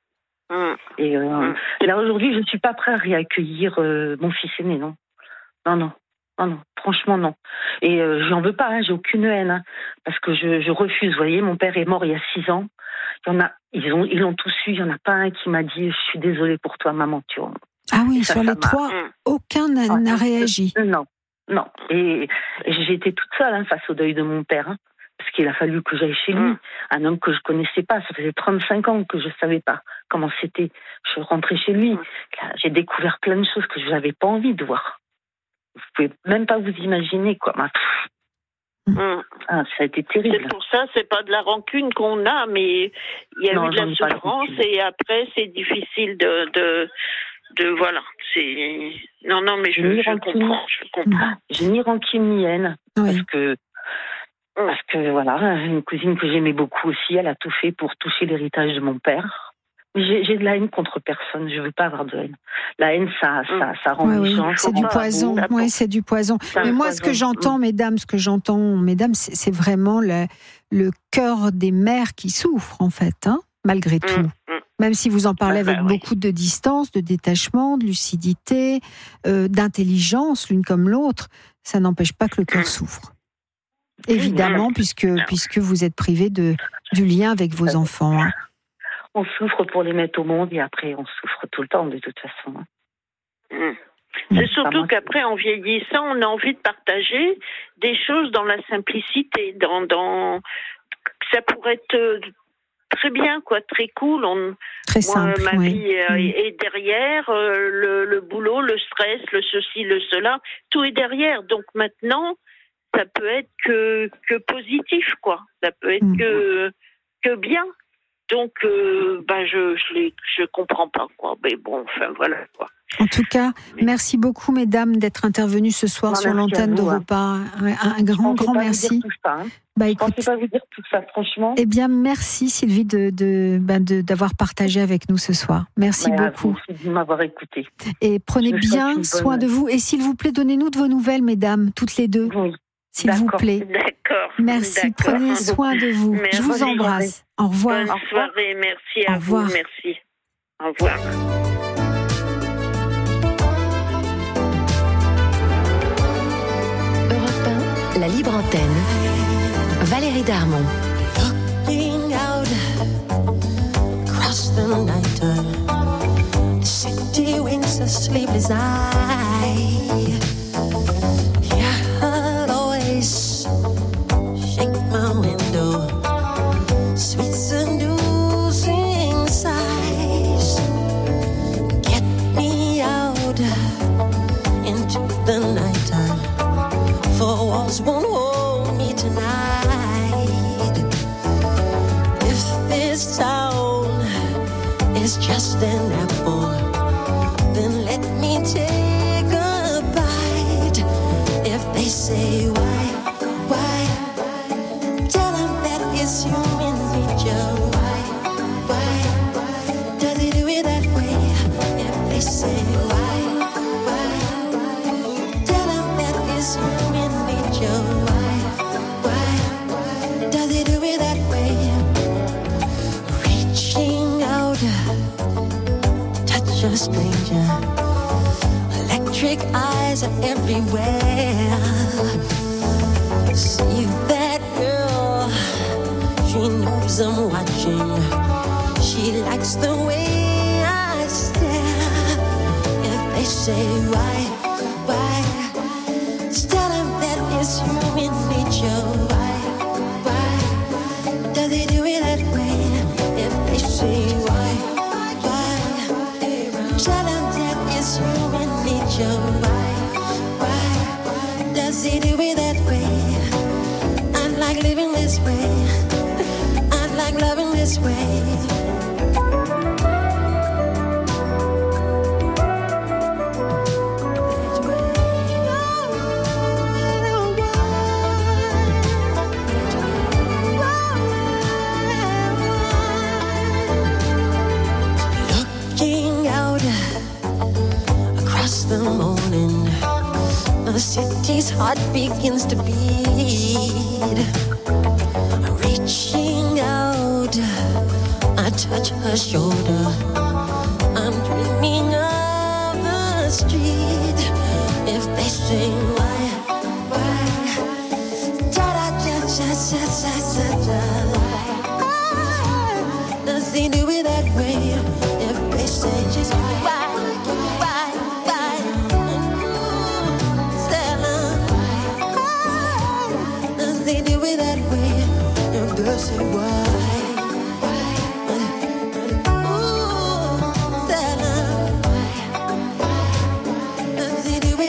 Et euh, Mm. là, aujourd'hui, je ne suis pas prêt à réaccueillir euh, mon fils aîné, non. Non, non. Non, non. Franchement, non. Et euh, je n'en veux pas, hein, j'ai aucune haine. Hein, parce que je, je refuse. Vous voyez, mon père est mort il y a six ans. Il y en a, ils, ont, ils l'ont tous su. Il n'y en a pas un qui m'a dit « Je suis désolée pour toi, maman. » Tu vois. Ah oui, ça, sur ça les trois, Mmh. aucun n'a, Ah, n'a réagi. Non, non. Et j'ai été toute seule hein, face au deuil de mon père. Hein, parce qu'il a fallu que j'aille chez lui. Mmh. Un homme que je connaissais pas. Ça faisait trente-cinq ans que je savais pas comment c'était. Je rentrais chez lui. Mmh. Là, j'ai découvert plein de choses que je n'avais pas envie de voir. Vous pouvez même pas vous imaginer, quoi. Mmh. Ah, ça a été terrible. C'est pour ça, c'est pas de la rancune qu'on a, mais il y a Non, eu de j'en la ai pas de souffrance rancune. et après c'est difficile de, de, de voilà. C'est non, non, mais je, Ni je rancune. comprends, je comprends. J'ai ni rancune ni haine. Oui. Parce que, parce que, voilà, une cousine que j'aimais beaucoup aussi, elle a tout fait pour toucher l'héritage de mon père. Mais j'ai, j'ai de la haine contre personne. Je veux pas avoir de haine. La haine, ça, ça, ça rend Oui, les oui, gens. c'est du pas poison. beau. Oui, c'est du poison. C'est un Mais moi, ce que poison. j'entends, mesdames, ce que j'entends, mesdames, c'est, c'est vraiment le, le cœur des mères qui souffrent, en fait, hein, malgré tout. Mmh, mmh. Même si vous en parlez Ah bah avec oui. beaucoup de distance, de détachement, de lucidité, euh, d'intelligence, l'une comme l'autre, ça n'empêche pas que le cœur souffre. Évidemment, puisque, puisque vous êtes privé de, du lien avec vos enfants. Hein. On souffre pour les mettre au monde et après, on souffre tout le temps, de toute façon. Mmh. C'est surtout qu'après, en vieillissant, on a envie de partager des choses dans la simplicité, dans, dans... ça pourrait être euh, très bien, quoi, très cool. On... Très Moi, simple. ma oui. vie euh, Mm. est derrière, euh, le, le boulot, le stress, le ceci, le cela, tout est derrière. Donc maintenant, ça peut être que, que positif, quoi. Ça peut être Mm. que, que bien. Donc, euh, bah, je je, les, je comprends pas, quoi. Mais bon, enfin, voilà, quoi. En tout cas, merci beaucoup, mesdames, d'être intervenues ce soir Non, sur merci à l'antenne vous, d'Europe un. Un, un grand, grand merci. Tout ça, hein. Bah, Je écoute, pensais pas vous dire tout ça, franchement. eh bien, merci Sylvie de, de, bah, de, d'avoir partagé avec nous ce soir. Merci Mais à beaucoup. vous aussi de m'avoir écouté. Et prenez Je vous souhaite bien une bonne- soin de vous. Et s'il vous plaît, donnez-nous de vos nouvelles, mesdames, toutes les deux, Oui. s'il vous D'accord. plaît. D'accord. Merci, d'accord. prenez soin de vous. Merci. Je vous embrasse. Au revoir. Bonne soirée, merci Au à revoir. vous, merci. Au revoir. Europe un, la libre antenne. Valérie Darmon. Looking out across the night, the city winks a sleepless eye. Yeah, I'll always shake my window, sweet seducing sighs. Get me out into the nighttime, for walls won't hold me tonight. This town is just an apple, then let me take a bite. If they say why, why, tell them that it's human nature. Why, why, does he do it that way? If they say why, why, tell them that it's human nature. Why, why, does he do it that way? Reaching out, touch a stranger. Electric eyes are everywhere. See that girl, she knows I'm watching. She likes the way I stare. If they say why, why, tell them that it's human nature. Why, why, does he do it that way? If they say why, why, tell them that it's human nature. Why, why, does he do it that way? I like living this way. I like loving this way. Looking out across the morning, the city's heart begins to beat. Reaching out, I touch her shoulder. I'm dreaming of the street. If they say why, why, da da da da da da da da. Does he do it that way?